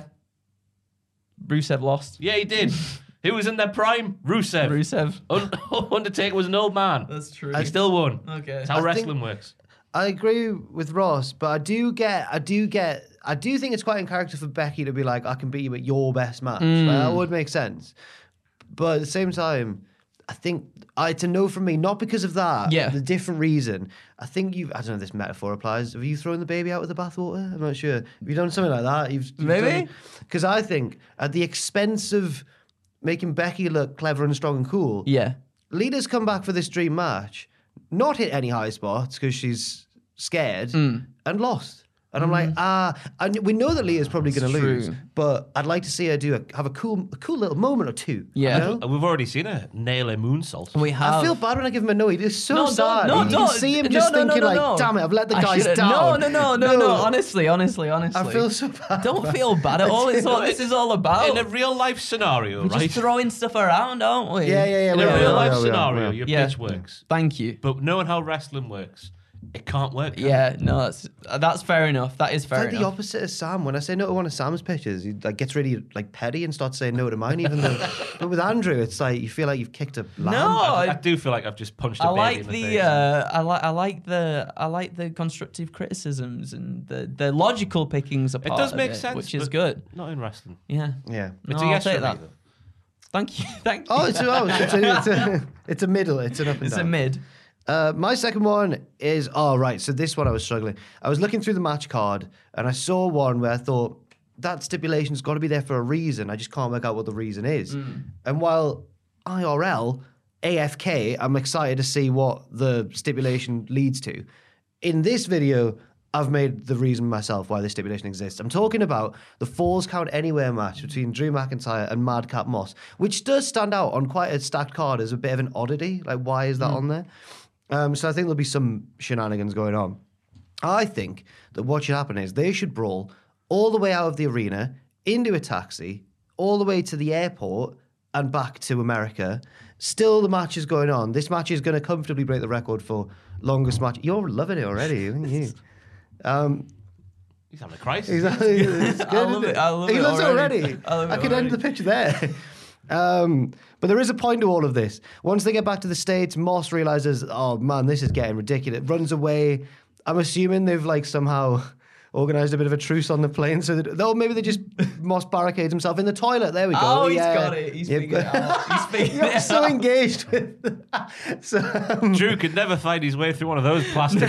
Rusev lost. Yeah, he did. Who was in their prime? Rusev. Rusev. Un- Undertaker was an old man. That's true. He still won. Okay. That's how I think- wrestling works. I agree with Ross, but I do get, I do get, I do think it's quite in character for Becky to be like, I can beat you at your best match. Mm. Like, that would make sense. But at the same time, I think uh, it's a no from me, not because of that. Yeah. The different reason. I think you've, I don't know if this metaphor applies. Have you thrown the baby out with the bathwater? I'm not sure. Have you done something like that? You've, you've Maybe. Because I think at the expense of making Becky look clever and strong and cool, Yeah. Lita's come back for this dream match, not hit any high spots because she's scared, Mm. and lost. And I'm like, ah, and we know that Lita's probably going to True. lose, but I'd like to see her do a, have a cool, a cool little moment or two. Yeah. you know? And we've already seen her nail a moonsault. We have. I feel bad when I give him a no. He is so No, don't- sad. no, you don't. can see him No, just no, no, thinking no, like, no. damn it, I've let the I guys should've- down. No, no, no, no, no. Honestly, honestly, honestly. I feel so bad. Don't feel bad at all. It's all this is all about. In a real life scenario, We're right? just throwing stuff around, aren't we? Yeah, yeah, yeah. In we a are, real we life are, we are, scenario, we are. your Yeah. pitch works. Thank you. But knowing how wrestling works, it can't work. can it? Yeah, no, that's that's fair enough. That is It's fair like the enough. opposite of Sam. When I say no to one of Sam's pitches, he like gets really like petty and starts saying no to mine. Even though, but with Andrew, it's like you feel like you've kicked a lamb. No, I, I I, do feel like I've just punched a I baby like in the, the face. uh, I like I like the I like the constructive criticisms and the the logical pickings It apart. does of make it, sense, which is but good. Not in wrestling. Yeah, Yeah. no, It's a I'll yes take from me, that. though. Thank you, thank you. Oh, it's a, oh, it's, a, it's, a, it's a middle. It's an up and It's down. a mid. Uh, my second one is, oh, right. So this one I was struggling. I was looking through the match card and I saw one where I thought that stipulation's got to be there for a reason. I just can't work out what the reason is. And while I R L, A F K, I'm excited to see what the stipulation leads to. In this video, I've made the reason myself why this stipulation exists. I'm talking about the Falls Count Anywhere match between Drew McIntyre and Madcap Moss, which does stand out on quite a stacked card as a bit of an oddity. Like, why is that on there? Um, so I think there'll be some shenanigans going on. I think that what should happen is they should brawl all the way out of the arena, into a taxi, all the way to the airport and back to America, Still, the match is going on. This match is going to comfortably break the record for longest match. You're loving it already, aren't you? Um, He's having a crisis. He's, it's good, I love isn't it. I love he it loves already. it already. I love it I could already. end the picture there. Um, but there is a point to all of this. Once they get back to the States, Moss realizes, oh man, this is getting ridiculous. Runs away. I'm assuming they've like somehow organised a bit of a truce on the plane. So that, oh, maybe they just Moss barricades himself in the toilet. There we go. Oh, he's yeah. got it. He's Yep. figured it out. He's figured You're it so out. engaged with. so, um, Drew could never find his way through one of those plastic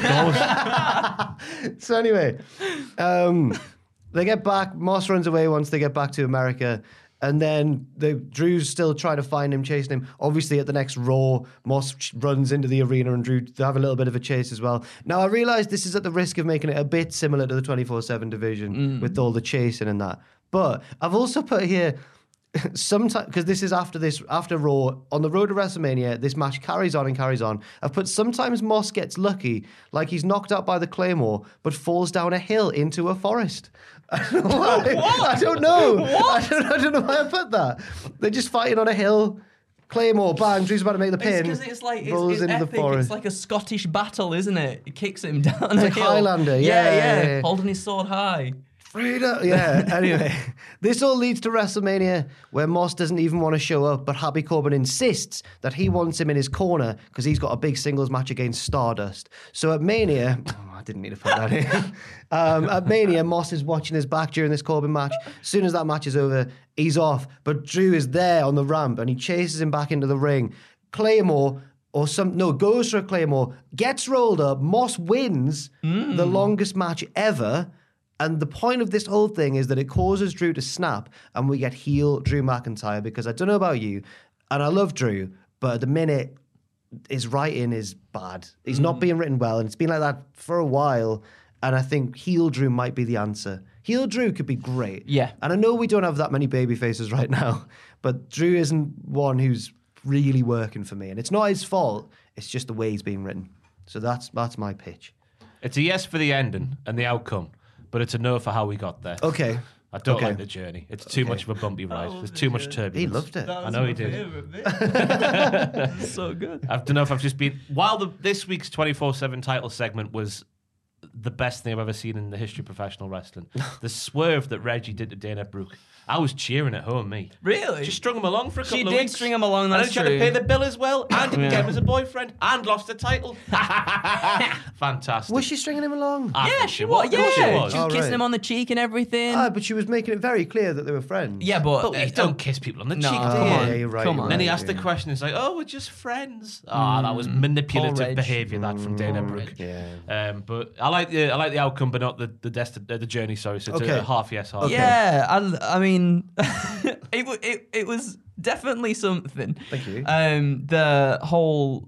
doors. so anyway, um, they get back. Moss runs away once they get back to America. And then the Drew's still trying to find him, chasing him. Obviously, at the next Raw, Moss ch- runs into the arena and Drew they have a little bit of a chase as well. Now, I realise this is at the risk of making it a bit similar to the twenty-four seven division Mm. with all the chasing and that. But I've also put here sometimes, because this is after this, after Raw, on the road to WrestleMania, this match carries on and carries on. I've put sometimes Moss gets lucky, like he's knocked out by the Claymore, but falls down a hill into a forest. I don't know why. I don't know. I don't, I don't know why I put that. They're just fighting on a hill. Claymore, bang, Drew's about to make the pin. It's because it's like, it's, rolls it's into epic. the forest. It's like a Scottish battle, isn't it? It kicks him down a like hill. Highlander, yeah, yeah, yeah, yeah. Holding his sword high. Freedom. Yeah, anyway. This all leads to WrestleMania, where Moss doesn't even want to show up, but Happy Corbin insists that he wants him in his corner because he's got a big singles match against Stardust. So at Mania, oh, I didn't need to put that in. Um, at Mania, Moss is watching his back during this Corbin match. As soon as that match is over, he's off. But Drew is there on the ramp and he chases him back into the ring. Claymore, or some, no, goes for a Claymore, gets rolled up. Moss wins Mm. the longest match ever. And the point of this whole thing is that it causes Drew to snap and we get heel Drew McIntyre, because I don't know about you, and I love Drew, but at the minute, his writing is bad. He's not being written well, and it's been like that for a while, and I think heel Drew might be the answer. Heel Drew could be great. Yeah. And I know we don't have that many baby faces right now, but Drew isn't one who's really working for me, and it's not his fault, it's just the way he's being written. So that's that's my pitch. It's a yes for the ending and the outcome, but it's a no for how we got there. Okay. I don't Okay. like the journey. It's too Okay. much of a bumpy ride. There's too much turbulence. He loved it. I know he did. So good. I don't know if I've just been... While the, this week's twenty-four seven title segment was the best thing I've ever seen in the history of professional wrestling, the swerve that Reggie did to Dana Brooke, I was cheering at home, me. Really? She strung him along for a couple She of did weeks. string him along, And that's then she had to true. pay the bill as well, and didn't Yeah. get him as a boyfriend, and lost the title. Fantastic. Was she stringing him along? I Yeah, think she was. Of Yeah, course she she was, was. Oh, kissing right. him on the cheek and everything. Ah, but she was making it very clear that they were friends. yeah, but But you don't kiss people on the No, cheek, come do on, you? Yeah, you're right, come you're on. And then he right. asked the yeah. question. He's like, "Oh, we're just friends." Ah, that was manipulative Reg. behaviour. That from Dana Brooke. Yeah. Um, but I like the I like the outcome, but not the the desti- uh, the journey. Sorry, so it's Okay. a half yes, half. no. Yeah, I, I mean, it, wa- it it was definitely something. Thank you. Um, the whole,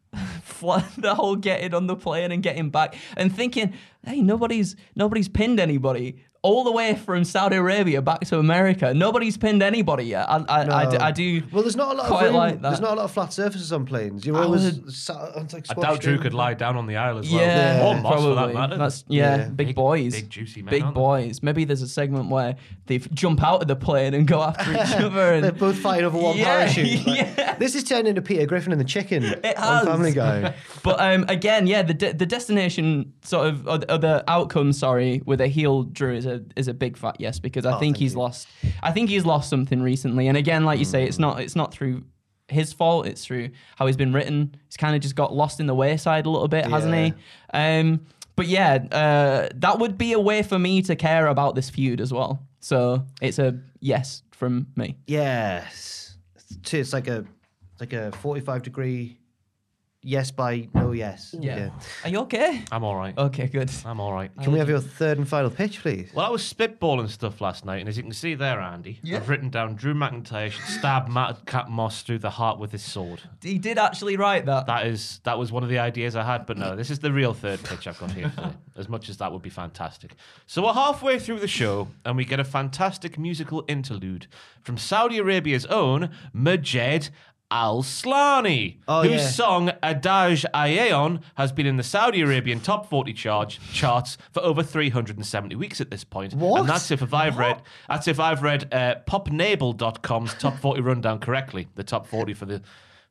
fl- the whole getting on the plane and getting back and thinking, hey, nobody's nobody's pinned anybody. All the way from Saudi Arabia back to America, nobody's pinned anybody yet. I, I, I, d- I do. Well, there's not a lot quite of room. like that. There's not a lot of flat surfaces on planes. You're I always would- sat on like I squashed doubt Drew in. could lie down on the aisle as well. Yeah, or Moss probably. for that matter. That's yeah, Yeah. big, Big- boys, big juicy men, big aren't they? boys. Maybe there's a segment where they jump out of the plane and go after each other. And They're both fighting over one Yeah, parachute. Like, yeah. This is turned into Peter Griffin and the Chicken It on has. Family Guy. But um, again, yeah, the de- the destination sort of or the, or the outcome, sorry, with a heel Drew is a is a big fat yes, because I Oh, think thank he's you. lost. I think he's lost something recently, and again, like you say, it's not it's not through his fault. It's through how he's been written. He's kind of just got lost in the wayside a little bit, hasn't he? Um, but yeah, uh, that would be a way for me to care about this feud as well. So it's a yes from me. Yes. It's, it's like a it's like a forty-five degree yes by no yes. Are you okay? I'm all right. Okay, good. I'm all right. Can we have your third and final pitch, please? Well, I was spitballing stuff last night, and as you can see there, Andy, I've written down Drew McIntyre should stab Matt Cat Moss through the heart with his sword. He did actually write that. That is that was one of the ideas I had, but no, this is the real third pitch I've got here for you. As much as that would be fantastic. So we're halfway through the show, and we get a fantastic musical interlude from Saudi Arabia's own Majed Al-Slani, Oh, whose yeah. song Adage Aeon has been in the Saudi Arabian top forty charge, charts for over three hundred seventy weeks at this point. What? And that's if I've read that's if I've read uh, popnable dot com's top forty rundown correctly, the top forty for the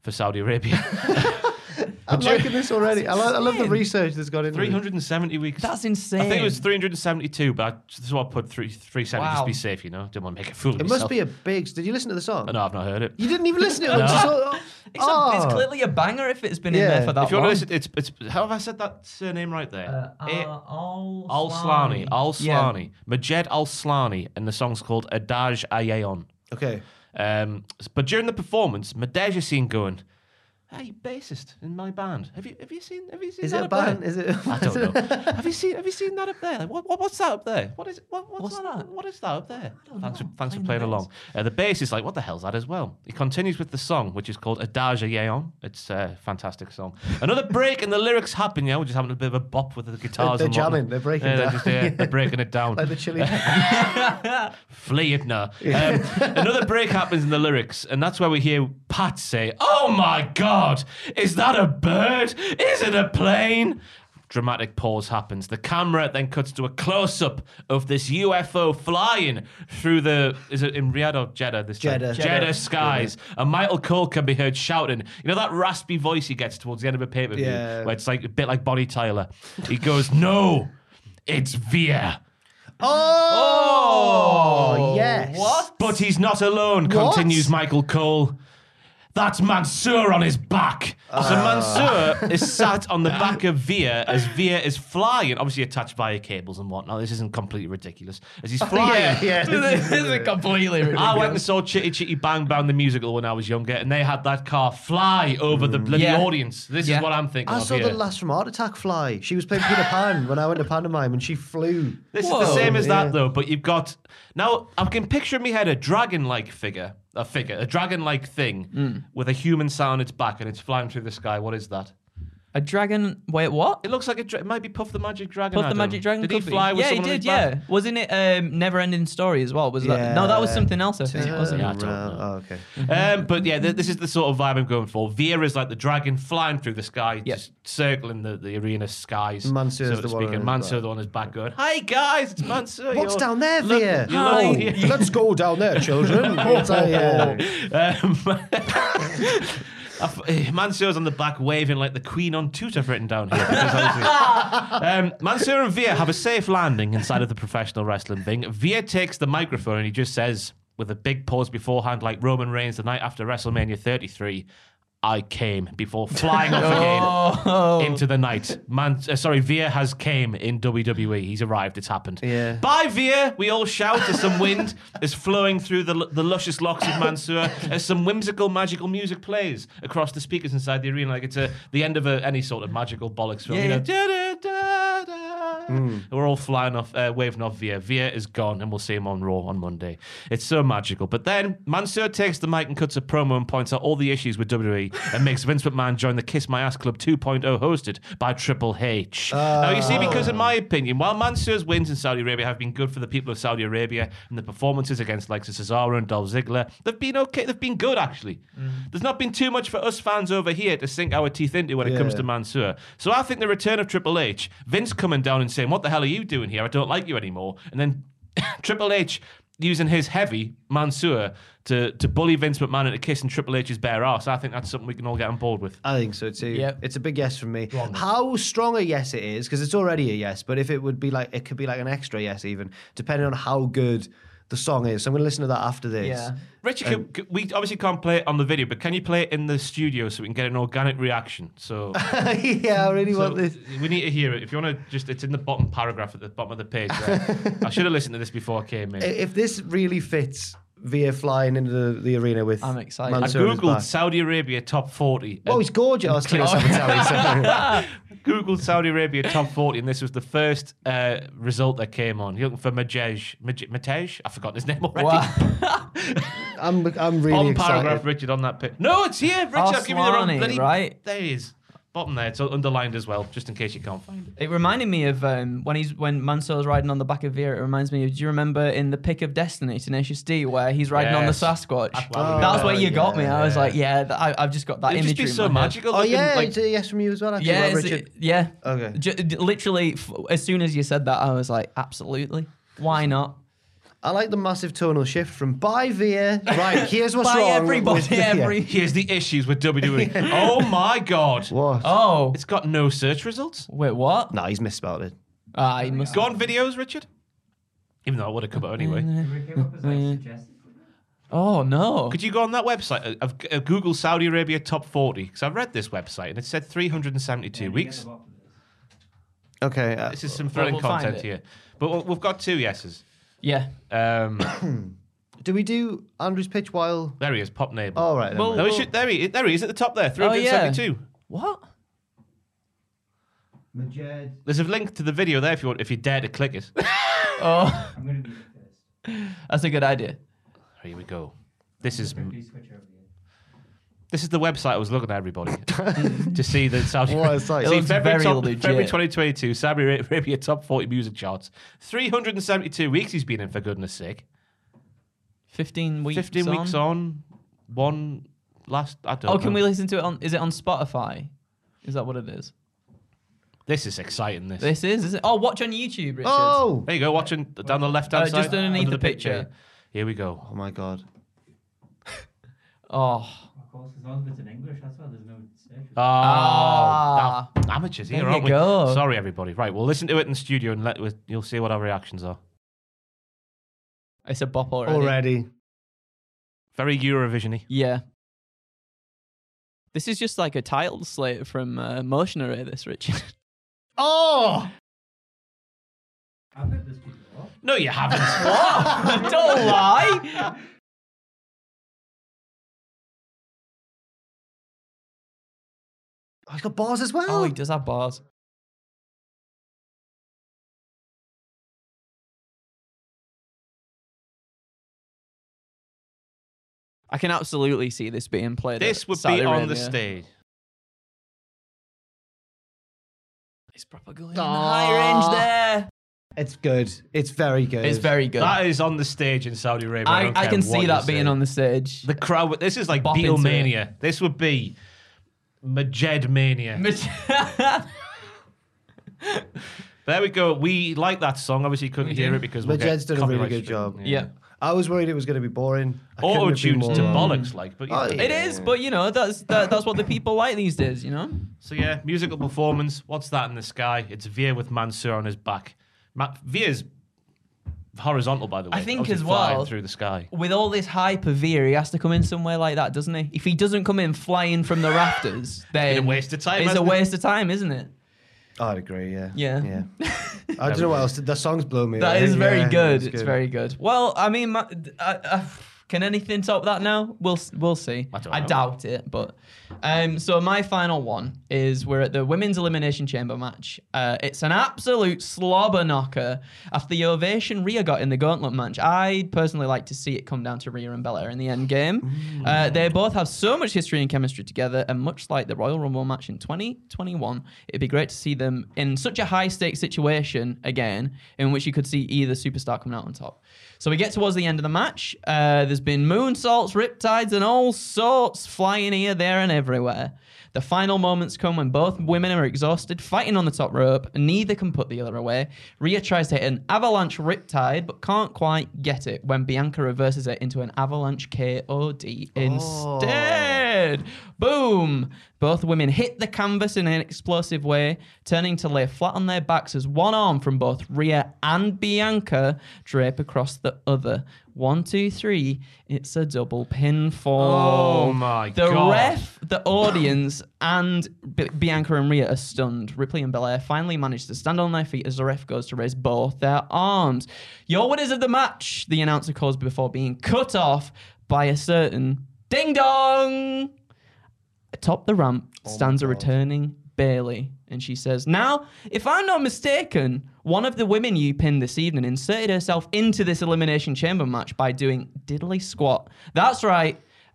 for Saudi Arabia. I'm liking this already. I, lo- I love the insane. research that's gone into three it. hundred seventy weeks. That's insane. I think it was three hundred seventy-two, but I just want to put three, three seventy just to Wow. be safe, you know? Didn't want to make a fool of It myself. must be a big... Did you listen to the song? No, I've not heard it. You didn't even listen to it? No. Just saw- It's, oh. a, it's clearly a banger if it's been Yeah. in there for that If you long. want to listen, it's, it's... How have I said that surname right there? Uh, Eh, Al Al-Slani. Yeah. Al-Slani. Majed Al-Slani, and the song's called Adaj Ayayon. Okay. Um, but during the performance, Madej is seen going, "Hey, bassist in my band. Have you have you seen have you seen Is that it a up there?" band? Is it? I don't know. have you seen Have you seen that up there? Like, what, what what's that up there? What is it? What, what's, What's that? that? What is that up there? Thanks for thanks for Playing playing the along. Uh, the bass is like, what the hell's that as well? He continues with the song, which is called Adagio Yeon. It's a fantastic song. Another break in the lyrics happen. Yeah, we're just having a bit of a bop with the guitars. They're and whatnot. jamming, they're breaking Yeah, down. just, yeah, they're breaking it down. Like the chili. Flee it now. Um, another break happens in the lyrics, and that's where we hear Pat say, "Oh my God, is that a bird? Is it a plane?" Dramatic pause happens. The camera then cuts to a close-up of this U F O flying through the, is it in Riyadh or Jeddah this time? Jeddah. Jeddah, Jeddah. skies. And Michael Cole can be heard shouting. You know that raspy voice he gets towards the end of a pay-per-view? Yeah. Where it's like a bit like Bonnie Tyler. He goes, "No, it's Veer." Oh, yes. What? But he's not alone, What? continues Michael Cole. That's Mansoor on his back. So Mansoor is sat on the back of Veer as Veer is flying, obviously attached via cables and whatnot. This isn't completely ridiculous. As he's flying. Yeah, yeah. This is completely ridiculous. I went and saw Chitty Chitty Bang Bang the musical when I was younger, and they had that car fly over the bloody Yeah. audience. This Yeah. is what I'm thinking I of saw here. the last from Art Attack fly. She was playing Peter Pan when I went to pantomime, and she flew. This Whoa. is the same as Yeah. that though, but you've got now. I can picture in my head a dragon-like figure, a figure, a dragon-like thing Mm. with a human sound on its back, and it's flying through the sky. What is that? A dragon. Wait, what? It looks like a. Dra- it might be Puff the Magic Dragon. Puff I the don't Magic know. Dragon. Did he could be. fly with Yeah, he someone on did. his Yeah, back? wasn't it um, Never Ending Story as well? Was that? No, that was something else. I think. Wasn't Yeah, I it? don't know. Oh, okay. Um, but yeah, th- this is the sort of vibe I'm going for. Veer is like the dragon flying through the sky, Yep. just circling the, the arena skies. Mansoor's so to the one speak, on and his Mansoor back. the one on his back going, "Hi guys, it's Mansoor. What's You're- down there, look- Veer? you're Oh, lucky." let's go down there, children. It's like, yeah. Um, I- Mansoor's on the back waving like the Queen on Toot I've written down here. because obviously- um, Mansoor and Veer have a safe landing inside of the professional wrestling ring. Veer takes the microphone and he just says, with a big pause beforehand, like Roman Reigns the night after WrestleMania thirty-three, "I came," before flying off again Oh. into the night. Man, uh, sorry, Veer has came in W W E. He's arrived. It's happened. Yeah. Bye, Veer. We all shout as some wind is flowing through the, the luscious locks of Mansoor as some whimsical, magical music plays across the speakers inside the arena, like it's a, the end of a, any sort of magical bollocks film. Yeah, you know, yeah. da, da, da, da. We're all flying off, uh, waving off Veer. Veer is gone, and we'll see him on Raw on Monday. It's so magical. But then Mansoor takes the mic and cuts a promo and points out all the issues with W W E and makes Vince McMahon join the Kiss My Ass Club two point oh hosted by Triple H. Now, you see, because in my opinion, while Mansoor's wins in Saudi Arabia have been good for the people of Saudi Arabia and the performances against like Cesaro and Dolph Ziggler, they've been okay. They've been good, actually. There's not been too much for us fans over here to sink our teeth into when it comes Yeah. to Mansoor. So I think the return of Triple H, Vince coming down and saying, "What the hell are you doing here? I don't like you anymore." And then Triple H using his heavy Mansoor to, to bully Vince McMahon into kissing Triple H's bare ass. I think that's something we can all get on board with. I think so too. Yep. It's a big yes from me. How strong a yes it is, because it's already a yes, but if it would be like, it could be like an extra yes even, depending on how good the song is. So I'm going to listen to that after this. Yeah. Richard, can- can- we obviously can't play it on the video, but can you play it in the studio so we can get an organic reaction? So, yeah, I really so want this. we need to hear it. If you want to just, it's in the bottom paragraph at the bottom of the page there. I should have listened to this before I came in. If this really fits Veer flying into the, the arena with I'm excited. I Mansoor on his googled back. Saudi Arabia top forty. Oh, and he's gorgeous. Oh, it's Cleo Sabatelli, sorry. Googled Saudi Arabia top forty, and this was the first uh, result that came on. You're looking for Majej. Maj- Matej? I've forgotten his name already. Wow. I'm, I'm really Bottom excited. paragraph, Richard, on that page. No, it's here. Richard, I've given you the wrong Arslani, bloody... right? There he is. Bottom there. It's underlined as well, just in case you can't find it. It reminded me of um, when he's when Mansoor's riding on the back of Veer. It reminds me of. Do you remember in the Pick of Destiny, Tenacious D, where he's riding on the Yes. Sasquatch? That's what I was That's going where for. you got me. I was Yeah. like, yeah, th- I, I've just got that It'd imagery. just be so in my head. magical. Oh, looking, yeah, like, it's a yes from you as well, actually. Yeah, Well, it's- Richard. yeah. Okay. J- d- literally, f- as soon as you said that, I was like, absolutely. Why not? I like the massive tonal shift from bye Veer. Right, here's what's Bye, wrong. everybody, with- every- Here's the issues with W W E. Oh my god. What? Oh. It's got no search results. Wait, what? Nah, he's misspelled it. Ah, he must. Go on videos, Richard. Even though I would have come out anyway. It came up as like suggested. Oh, no. Could you go on that website? I've uh, Google Saudi Arabia top forty because I've read this website and it said three hundred seventy-two weeks. Okay. Uh, This is some thrilling we'll find content it. here. But we- we've got two yeses. Yeah. Um, do we do Andrew's pitch while? there he is, Pop Neighbour. Oh, right. Well- No, we should, there, he, there he is at the top there, Oh, yeah. three hundred seventy-two. What? Majed. There's a link to the video there if you want, if you dare to click it. Oh, I'm going to do it first. that's a good idea. Here we go. This is Quickly switch over here. this is the website I was looking at, everybody, to see the Saudi. What a site. It See, looks February, very top, legit. February twenty twenty-two, Saudi Arabia top forty music charts. three hundred seventy-two weeks he's been in, for goodness sake. fifteen weeks fifteen on. weeks on, one last. I don't Oh, know. can we listen to it on... Is it on Spotify? Is that what it is? This is exciting. This. This is, is it? Oh, watch on YouTube, Richard. Oh! There you go, watching down the left hand Uh, side. just underneath under the picture. Here we go. Oh my god. Oh. Of course, as long as it's in English, that's why there's no search. Oh, Ah. now, amateurs here, There aren't you we? go. Sorry, everybody. Right, we'll listen to it in the studio and let you'll see what our reactions are. It's a bop already. Already. Very Eurovision-y. Yeah. This is just like a title slate from uh, Motion Array, this, Richard. Oh! I've heard this before. No, you haven't. Don't lie! Oh, he's got bars as well. Oh, he does have bars. I can absolutely see this being played. This at would Saudi be on Arabia. the stage. It's proper going in the high range there. It's good. It's very good. It's very good. That is on the stage in Saudi Arabia. I, I, don't I care can what see you that say. being on the stage. The crowd. This is like Bop into Beatlemania. This would be Majed Mania. There we go. We like that song. Obviously, you couldn't hear it because we'll Majed's get done a really copyright good strike. job. Yeah. I was worried it was going to be boring. I couldn't have been Auto-tuned more to wrong. bollocks, like. But you Oh, know. yeah. It is, but you know, that's that, that's what the people like these days, you know? So yeah, musical performance. What's that in the sky? It's Veer with Mansoor on his back. Ma- Veer's horizontal, by the way. I think Obviously as flying well- through the sky. With all this hype of Veer, he has to come in somewhere like that, doesn't he? If he doesn't come in flying from the rafters, then been a waste of time, It's a hasn't it? waste of time, isn't it? I'd agree, yeah. Yeah. Yeah. I don't know what else. The song's blown me That away. is very Yeah, good. it's It's very good. Well, I mean, my, I, I, can anything top that now? We'll we'll see. I don't I know. doubt it, but um. So my final one is we're at the women's elimination chamber match. Uh, it's an absolute slobber knocker. After the ovation Rhea got in the gauntlet match, I personally like to see it come down to Rhea and Belair in the end game. Uh, they both have so much history and chemistry together, and much like the Royal Rumble match in twenty twenty-one, it'd be great to see them in such a high stakes situation again, in which you could see either superstar coming out on top. So we get towards the end of the match. Uh, there's been moonsaults, riptides, and all sorts flying here, there, and everywhere. The final moments come when both women are exhausted, fighting on the top rope, and neither can put the other away. Rhea tries to hit an avalanche riptide, but can't quite get it when Bianca reverses it into an avalanche K O D instead. Boom! Both women hit the canvas in an explosive way, turning to lay flat on their backs as one arm from both Rhea and Bianca drape across the other. One, two, three. It's a double pinfall. Oh my the God. The ref, the audience, and B- Bianca and Rhea are stunned. Ripley and Belair finally manage to stand on their feet as the ref goes to raise both their arms. Your winners of the match, the announcer calls before being cut off by a certain Ding Dong. Atop the ramp stands a returning Bailey, and she says, "Now, if I'm not mistaken, one of the women you pinned this evening inserted herself into this elimination chamber match by doing diddly squat. That's right.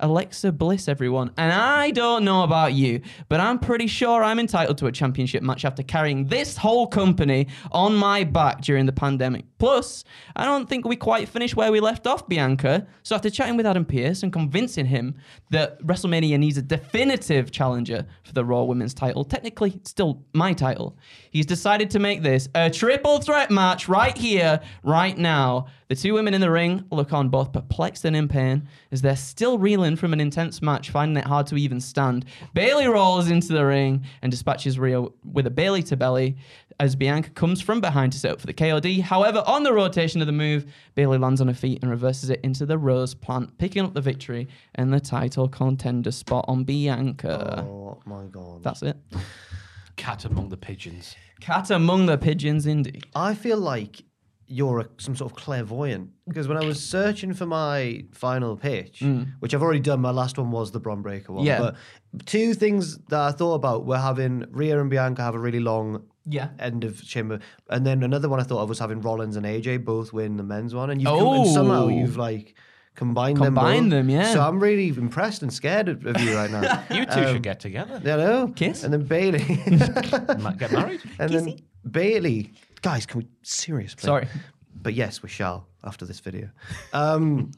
Alexa Bliss, everyone. And I don't know about you, but I'm pretty sure I'm entitled to a championship match after carrying this whole company on my back during the pandemic. Plus, I don't think we quite finished where we left off, Bianca. So after chatting with Adam Pearce and convincing him that WrestleMania needs a definitive challenger for the Raw Women's title, technically it's still my title, he's decided to make this a triple threat match right here, right now. The two women in the ring look on both perplexed and in pain as they're still reeling from an intense match, finding it hard to even stand. Bayley rolls into the ring and dispatches Rhea with a Bayley to belly as Bianca comes from behind to set up for the K O D. However, on the rotation of the move, Bayley lands on her feet and reverses it into the Rose Plant, picking up the victory and the title contender spot on Bianca. Oh my God. That's it. Cat among the pigeons. Cat among the pigeons, indeed. I feel like you're a, some sort of clairvoyant because when I was searching for my final pitch, mm. which I've already done, my last one was the Bron Breakker one. Yeah. But two things that I thought about were having Rhea and Bianca have a really long yeah. end of chamber, and then another one I thought of was having Rollins and A J both win the men's one, and you've oh. and somehow you've like combined, combined them, them, yeah. So I'm really impressed and scared of, of you right now. You two um, should get together. I know. Kiss, and then Bayley get married, and Kissy. then Bayley. Guys, can we seriously? Sorry. But yes, we shall after this video. Um,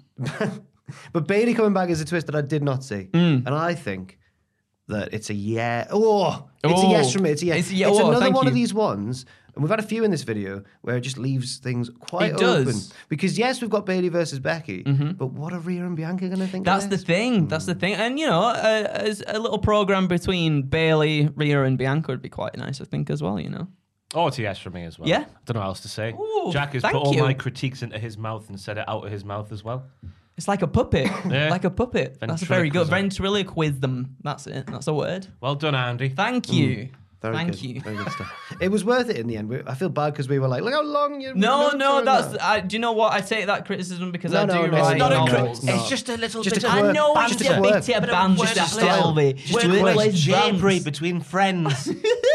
but Bayley coming back is a twist that I did not see. Mm. And I think that it's a yeah. Oh, it's oh. a yes from me. It's a yes. It's, a yeah. it's oh, another one you. of these ones, and we've had a few in this video, where it just leaves things quite it open. Does. Because yes, we've got Bayley versus Becky, mm-hmm. but what are Rhea and Bianca going to think That's of the this? thing. That's the thing. And, you know, uh, as a little program between Bayley, Rhea, and Bianca would be quite nice, I think, as well, you know. Oh, it's a yes for me as well. Yeah? Don't know what else to say. Ooh, Jack has thank put all you. my critiques into his mouth and said it out of his mouth as well. It's like a puppet. Yeah. Like a puppet. That's very good. Ventriloquism. Ventriloquism. That's it. That's a word. Well done, Andy. Thank you. Very Thank good. you. Very good stuff. It was worth it in the end. We- I feel bad because we were like, look how long you. No, notes no, are in that's. that. I, do you know what? I take that criticism because No, I no, do no, write it's not a novels. crit- it's not. just a little Just bit a of quirk. I know Just it's a a quirk. bit of Bit of banter, word style. Sylvie. Just a With quick Liz jabbery Vance. between friends.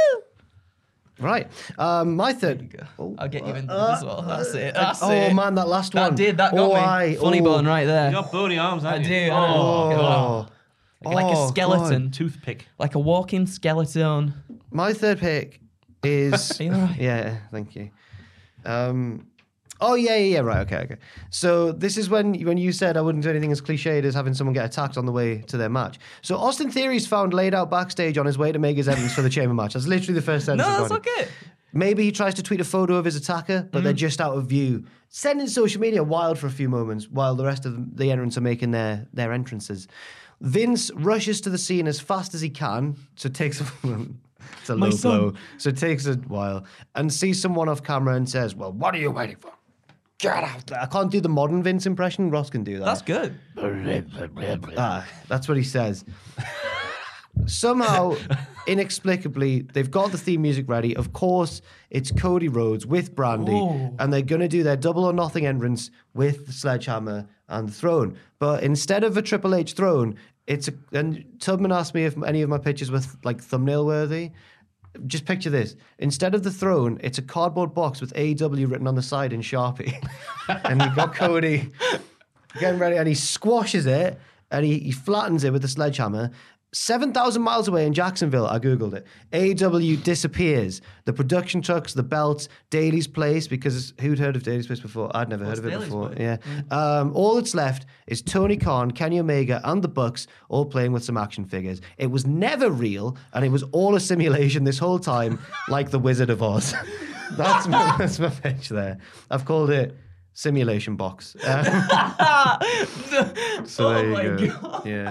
Right. Um, my third. Go. I'll get you into this as well. That's it. That's oh it. man, that last one. That did. That got oh, me. I, Funny oh. bone right there. You got bony arms, I haven't do. you? I know. Oh. Like Oh, a skeleton. God. Toothpick. Like a walking skeleton. My third pick is. Are you all right? Yeah, thank you. Um, oh yeah, yeah, yeah. Right. Okay, okay. So this is when when you said I wouldn't do anything as cliched as having someone get attacked on the way to their match. So Austin Theory's found laid out backstage on his way to make his entrance for the Chamber match. That's literally the first sentence. No, I've that's got. okay. Maybe he tries to tweet a photo of his attacker, but they're just out of view. Sending social media wild for a few moments while the rest of the entrants are making their, their entrances. Vince rushes to the scene as fast as he can, so it takes a, it's a My low son. blow, so it takes a while, and sees someone off camera and says, well, what are you waiting for? Get out there. I can't do the modern Vince impression. Ross can do that. That's good. Ah, that's what he says. Somehow, inexplicably, they've got the theme music ready. Of course, it's Cody Rhodes with Brandy, Ooh. and they're going to do their double or nothing entrance with the sledgehammer and the throne. But instead of a Triple H throne, it's a. And Tubman asked me if any of my pictures were like thumbnail worthy. Just picture this. Instead of the throne, it's a cardboard box with A E W written on the side in Sharpie. And you've got Cody getting ready, and he squashes it, and he, he flattens it with the sledgehammer. seven thousand miles away in Jacksonville, I Googled it, A E W disappears. The production trucks, the belts, Daly's Place, because who'd heard of Daly's Place before? I'd never What's heard of it Daly's before. Place? Yeah. Um, all that's left is Tony Khan, Kenny Omega, and the Bucks all playing with some action figures. It was never real, and it was all a simulation this whole time, like the Wizard of Oz. That's my, that's my pitch there. I've called it Simulation Box. Um, so Oh there you my go. God. Yeah.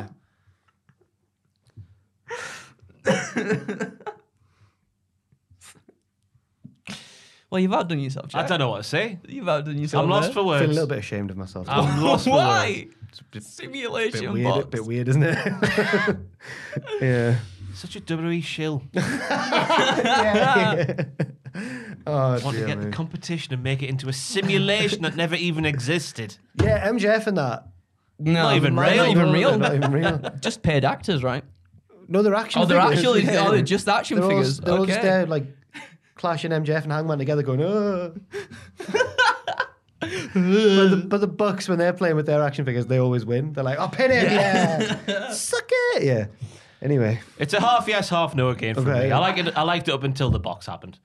Well, you've outdone yourself, Jack. I don't know what to say. You've outdone yourself. I'm lost there. for I words. feel a little bit ashamed of myself. I'm lost for words. Why? bit Simulation weird, box. bit weird, isn't it? yeah. Such a W W E shill. yeah. Oh, Want to dear get me. the competition and make it into a simulation that never even existed. Yeah, M J F and that. No, Not even not real. even No, real. they're not even real. Just paid actors, right? No, they're action Oh, they're figures. actually Yeah. oh, they're just action They're all- figures. They're all just Okay. there, like, clashing M J F and Hangman together going, oh. but, the, but the Bucks, when they're playing with their action figures, they always win. They're like, "Oh, pin it, yeah, yeah. Suck it, yeah." Anyway, it's a half yes, half no again for Okay. me. I like it. I liked it up until the box happened.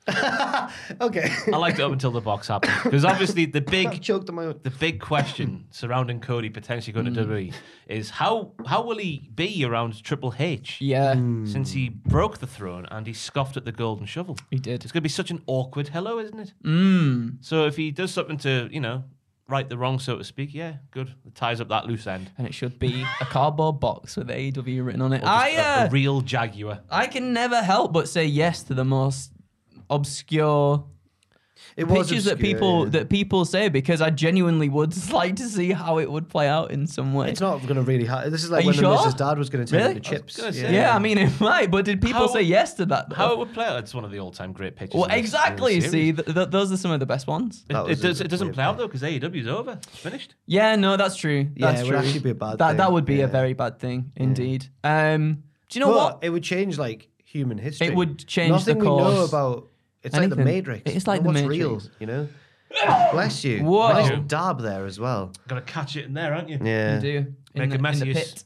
okay. I liked it up until the box happened because obviously the I big choked on my own. the big question surrounding Cody potentially going to W W E is how how will he be around Triple H? Yeah, Since he broke the throne and he scoffed at the golden shovel. he did. It's going to be such an awkward hello, isn't it? Mm. So if he does something to, you know, right the wrong, so to speak, yeah, good. It ties up that loose end. And it should be a cardboard box with A E W written on it. Or just I, a, uh, a real Jaguar. I can never help but say yes to the most obscure It was pitches that obscure, people yeah. that people say because I genuinely would like to see how it would play out in some way. It's not going to really happen. This is like Are when you the sure? Miz's dad was going to take Really? the chips. gonna say, yeah, I mean it might, but did people How- say yes to that? Though? How it would play out, it's one of the all-time great pitches. well, in this- in exactly. this See, series. th- th- those are some of the best ones. It, That it, was a does, it doesn't weird play out play. though because A E W's over. It's finished. Yeah, no, that's true. Yeah, That's it would true. actually be a bad that thing. that would be Yeah. a very bad thing indeed. Um, do you know But what? it would change like human history. It would change Nothing the we know course. about. It's like the Anything. Matrix. It is like You know the what's real, Matrix. you know. Bless you. Whoa. Nice dab there as well. Got to catch it in there, aren't you? Yeah. You do in Make the, a mess in of the your pit.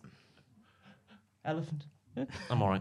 Elephant. I'm all right.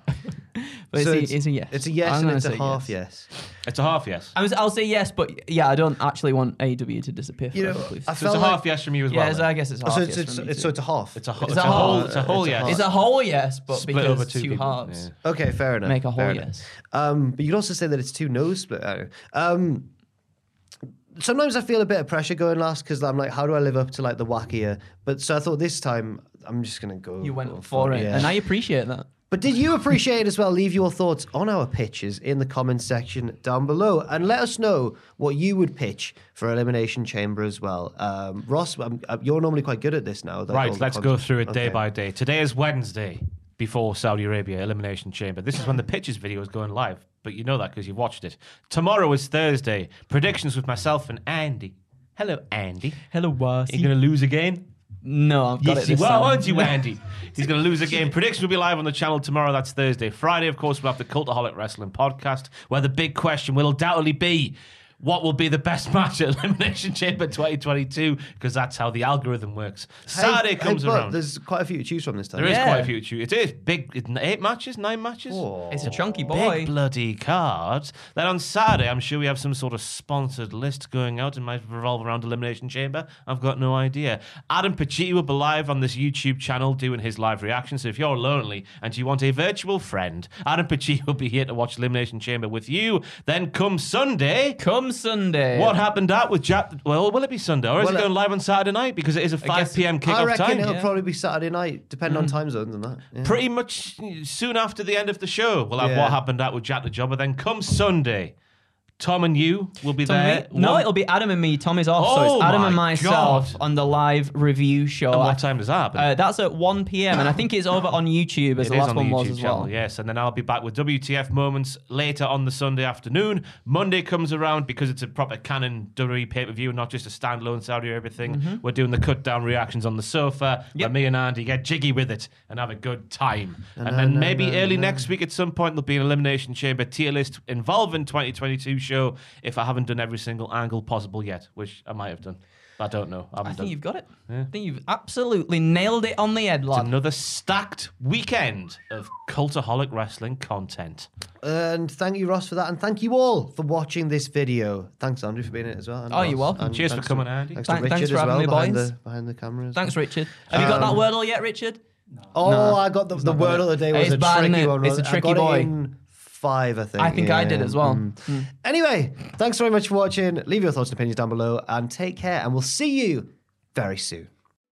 But So it's, a, it's a yes. It's a yes I'm and gonna it's a say half yes. It's a half yes. I was, I'll say yes, but yeah, I don't actually want A E W to disappear. You know, forever, please. I So felt it's a like, half yes from you as yeah, well. so then. I guess it's a half so yes it's, it's, for me it's too. so it's a half. It's a, ho- It's it's a a whole. half. It's a whole It's a yes. half. It's a whole yes, but Split because over two two people, halves yeah. Okay, fair enough. make a whole fair enough. yes. Um, but you could also say that it's two no's split. I don't know. Um, sometimes I feel a bit of pressure going last because I'm like, how do I live up to like the wackier? But so I thought this time I'm just gonna go. You go went for it, yeah. and I appreciate that. But did you appreciate it as well? Leave your thoughts on our pitches in the comments section down below, and let us know what you would pitch for Elimination Chamber as well. Um, Ross, um, uh, you're normally quite good at this now. like all Right, the let's go content. through it day Okay. by day. Today is Wednesday before Saudi Arabia Elimination Chamber. This is when the pitches video is going live, but you know that because you've watched it. Tomorrow is Thursday. Predictions with myself and Andy. Hello, Andy. Hello, was Are you going to lose again? No, I've got Yes, it. you This will, time. won't you, Andy? He's going to lose again. Predictions will be live on the channel tomorrow. That's Thursday. Friday, of course, we'll have the Cultaholic Wrestling podcast, where the big question will undoubtedly be, what will be the best match at Elimination Chamber twenty twenty-two? Because that's how the algorithm works. Saturday Hey, comes hey, but around. There's quite a few to choose from this time. There is Yeah. quite a few to choose. It is big. It's eight matches, nine matches. Oh. It's a chunky boy. Big bloody cards. Then on Saturday, I'm sure we have some sort of sponsored list going out. It might revolve around Elimination Chamber. I've got no idea. Adam Pacitti will be live on this YouTube channel doing his live reaction. So if you're lonely and you want a virtual friend, Adam Pacitti will be here to watch Elimination Chamber with you. Then come Sunday. Come Sunday. What happened out with Jack? Well, will it be Sunday or is Well, it uh, going live on Saturday night? Because it is a five p.m. I kickoff reckon time. it'll yeah. probably be Saturday night, depending on time zones and that. Yeah. Pretty much soon after the end of the show, we'll have Yeah. what happened out with Jack the Jobber. Then come Sunday, Tom and you will be Tom there. and me? No, One- it'll be Adam and me. Tom is off, so Oh it's Adam my and myself God. on the live review show. And what time does that happen? Uh, that's at one p.m. and I think it's over on YouTube as It the is last on the one was YouTube as channel, well. yes. And then I'll be back with W T F moments later on the Sunday afternoon. Monday comes around because it's a proper canon W W E pay-per-view, not just a standalone Saudi Arabia thing. We're doing the cut-down reactions on the sofa, where Yep. me and Andy get jiggy with it and have a good time. And then maybe early next week at some point there'll be an Elimination Chamber tier list involving twenty twenty-two show if I haven't done every single angle possible yet, which I might have done. I don't know. I, I haven't think done. you've got it. I think you've absolutely nailed it on the head, It's lad. another stacked weekend of Cultaholic Wrestling content. And thank you, Ross, for that. And thank you all for watching this video. Thanks, Andrew, for being in it as well. And Oh, you're Ross. welcome. And Cheers for thanks coming, to, Andy. Thanks Thank- to Richard thanks for as well, having me, behind boys. the, behind the cameras. Thanks, Richard. Have you got that Um, Wordle yet, Richard? Oh, I got the, the word of the day was It's a bad, tricky innit? one. It's a I tricky got it boy. in five, I think. I think I did Yeah. as well. Mm. Anyway, thanks very much for watching. Leave your thoughts and opinions down below and take care. And we'll see you very soon.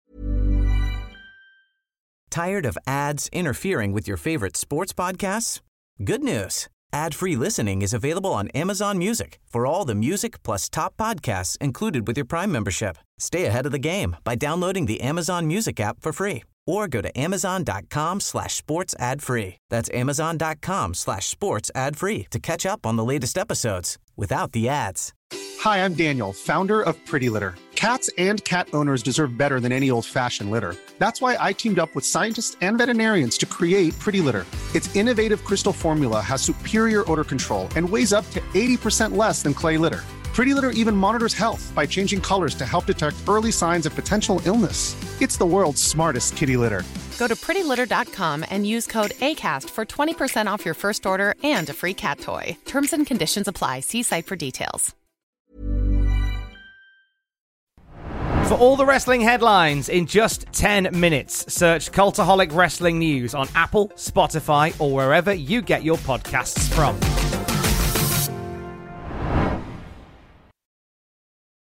Tired of ads interfering with your favorite sports podcasts? Good news. Ad-free listening is available on Amazon Music for all the music plus top podcasts included with your Prime membership. Stay ahead of the game by downloading the Amazon Music app for free or go to amazon.com slash sports ad free. That's amazon.com slash sports ad free to catch up on the latest episodes without the ads. Hi, I'm Daniel, founder of Pretty Litter. Cats and cat owners deserve better than any old-fashioned litter. That's why I teamed up with scientists and veterinarians to create Pretty Litter. Its innovative crystal formula has superior odor control and weighs up to eighty percent less than clay litter. Pretty Litter even monitors health by changing colors to help detect early signs of potential illness. It's the world's smartest kitty litter. Go to pretty litter dot com and use code ACAST for twenty percent off your first order and a free cat toy. Terms and conditions apply. See site for details. For all the wrestling headlines in just ten minutes, search Cultaholic Wrestling News on Apple, Spotify, or wherever you get your podcasts from.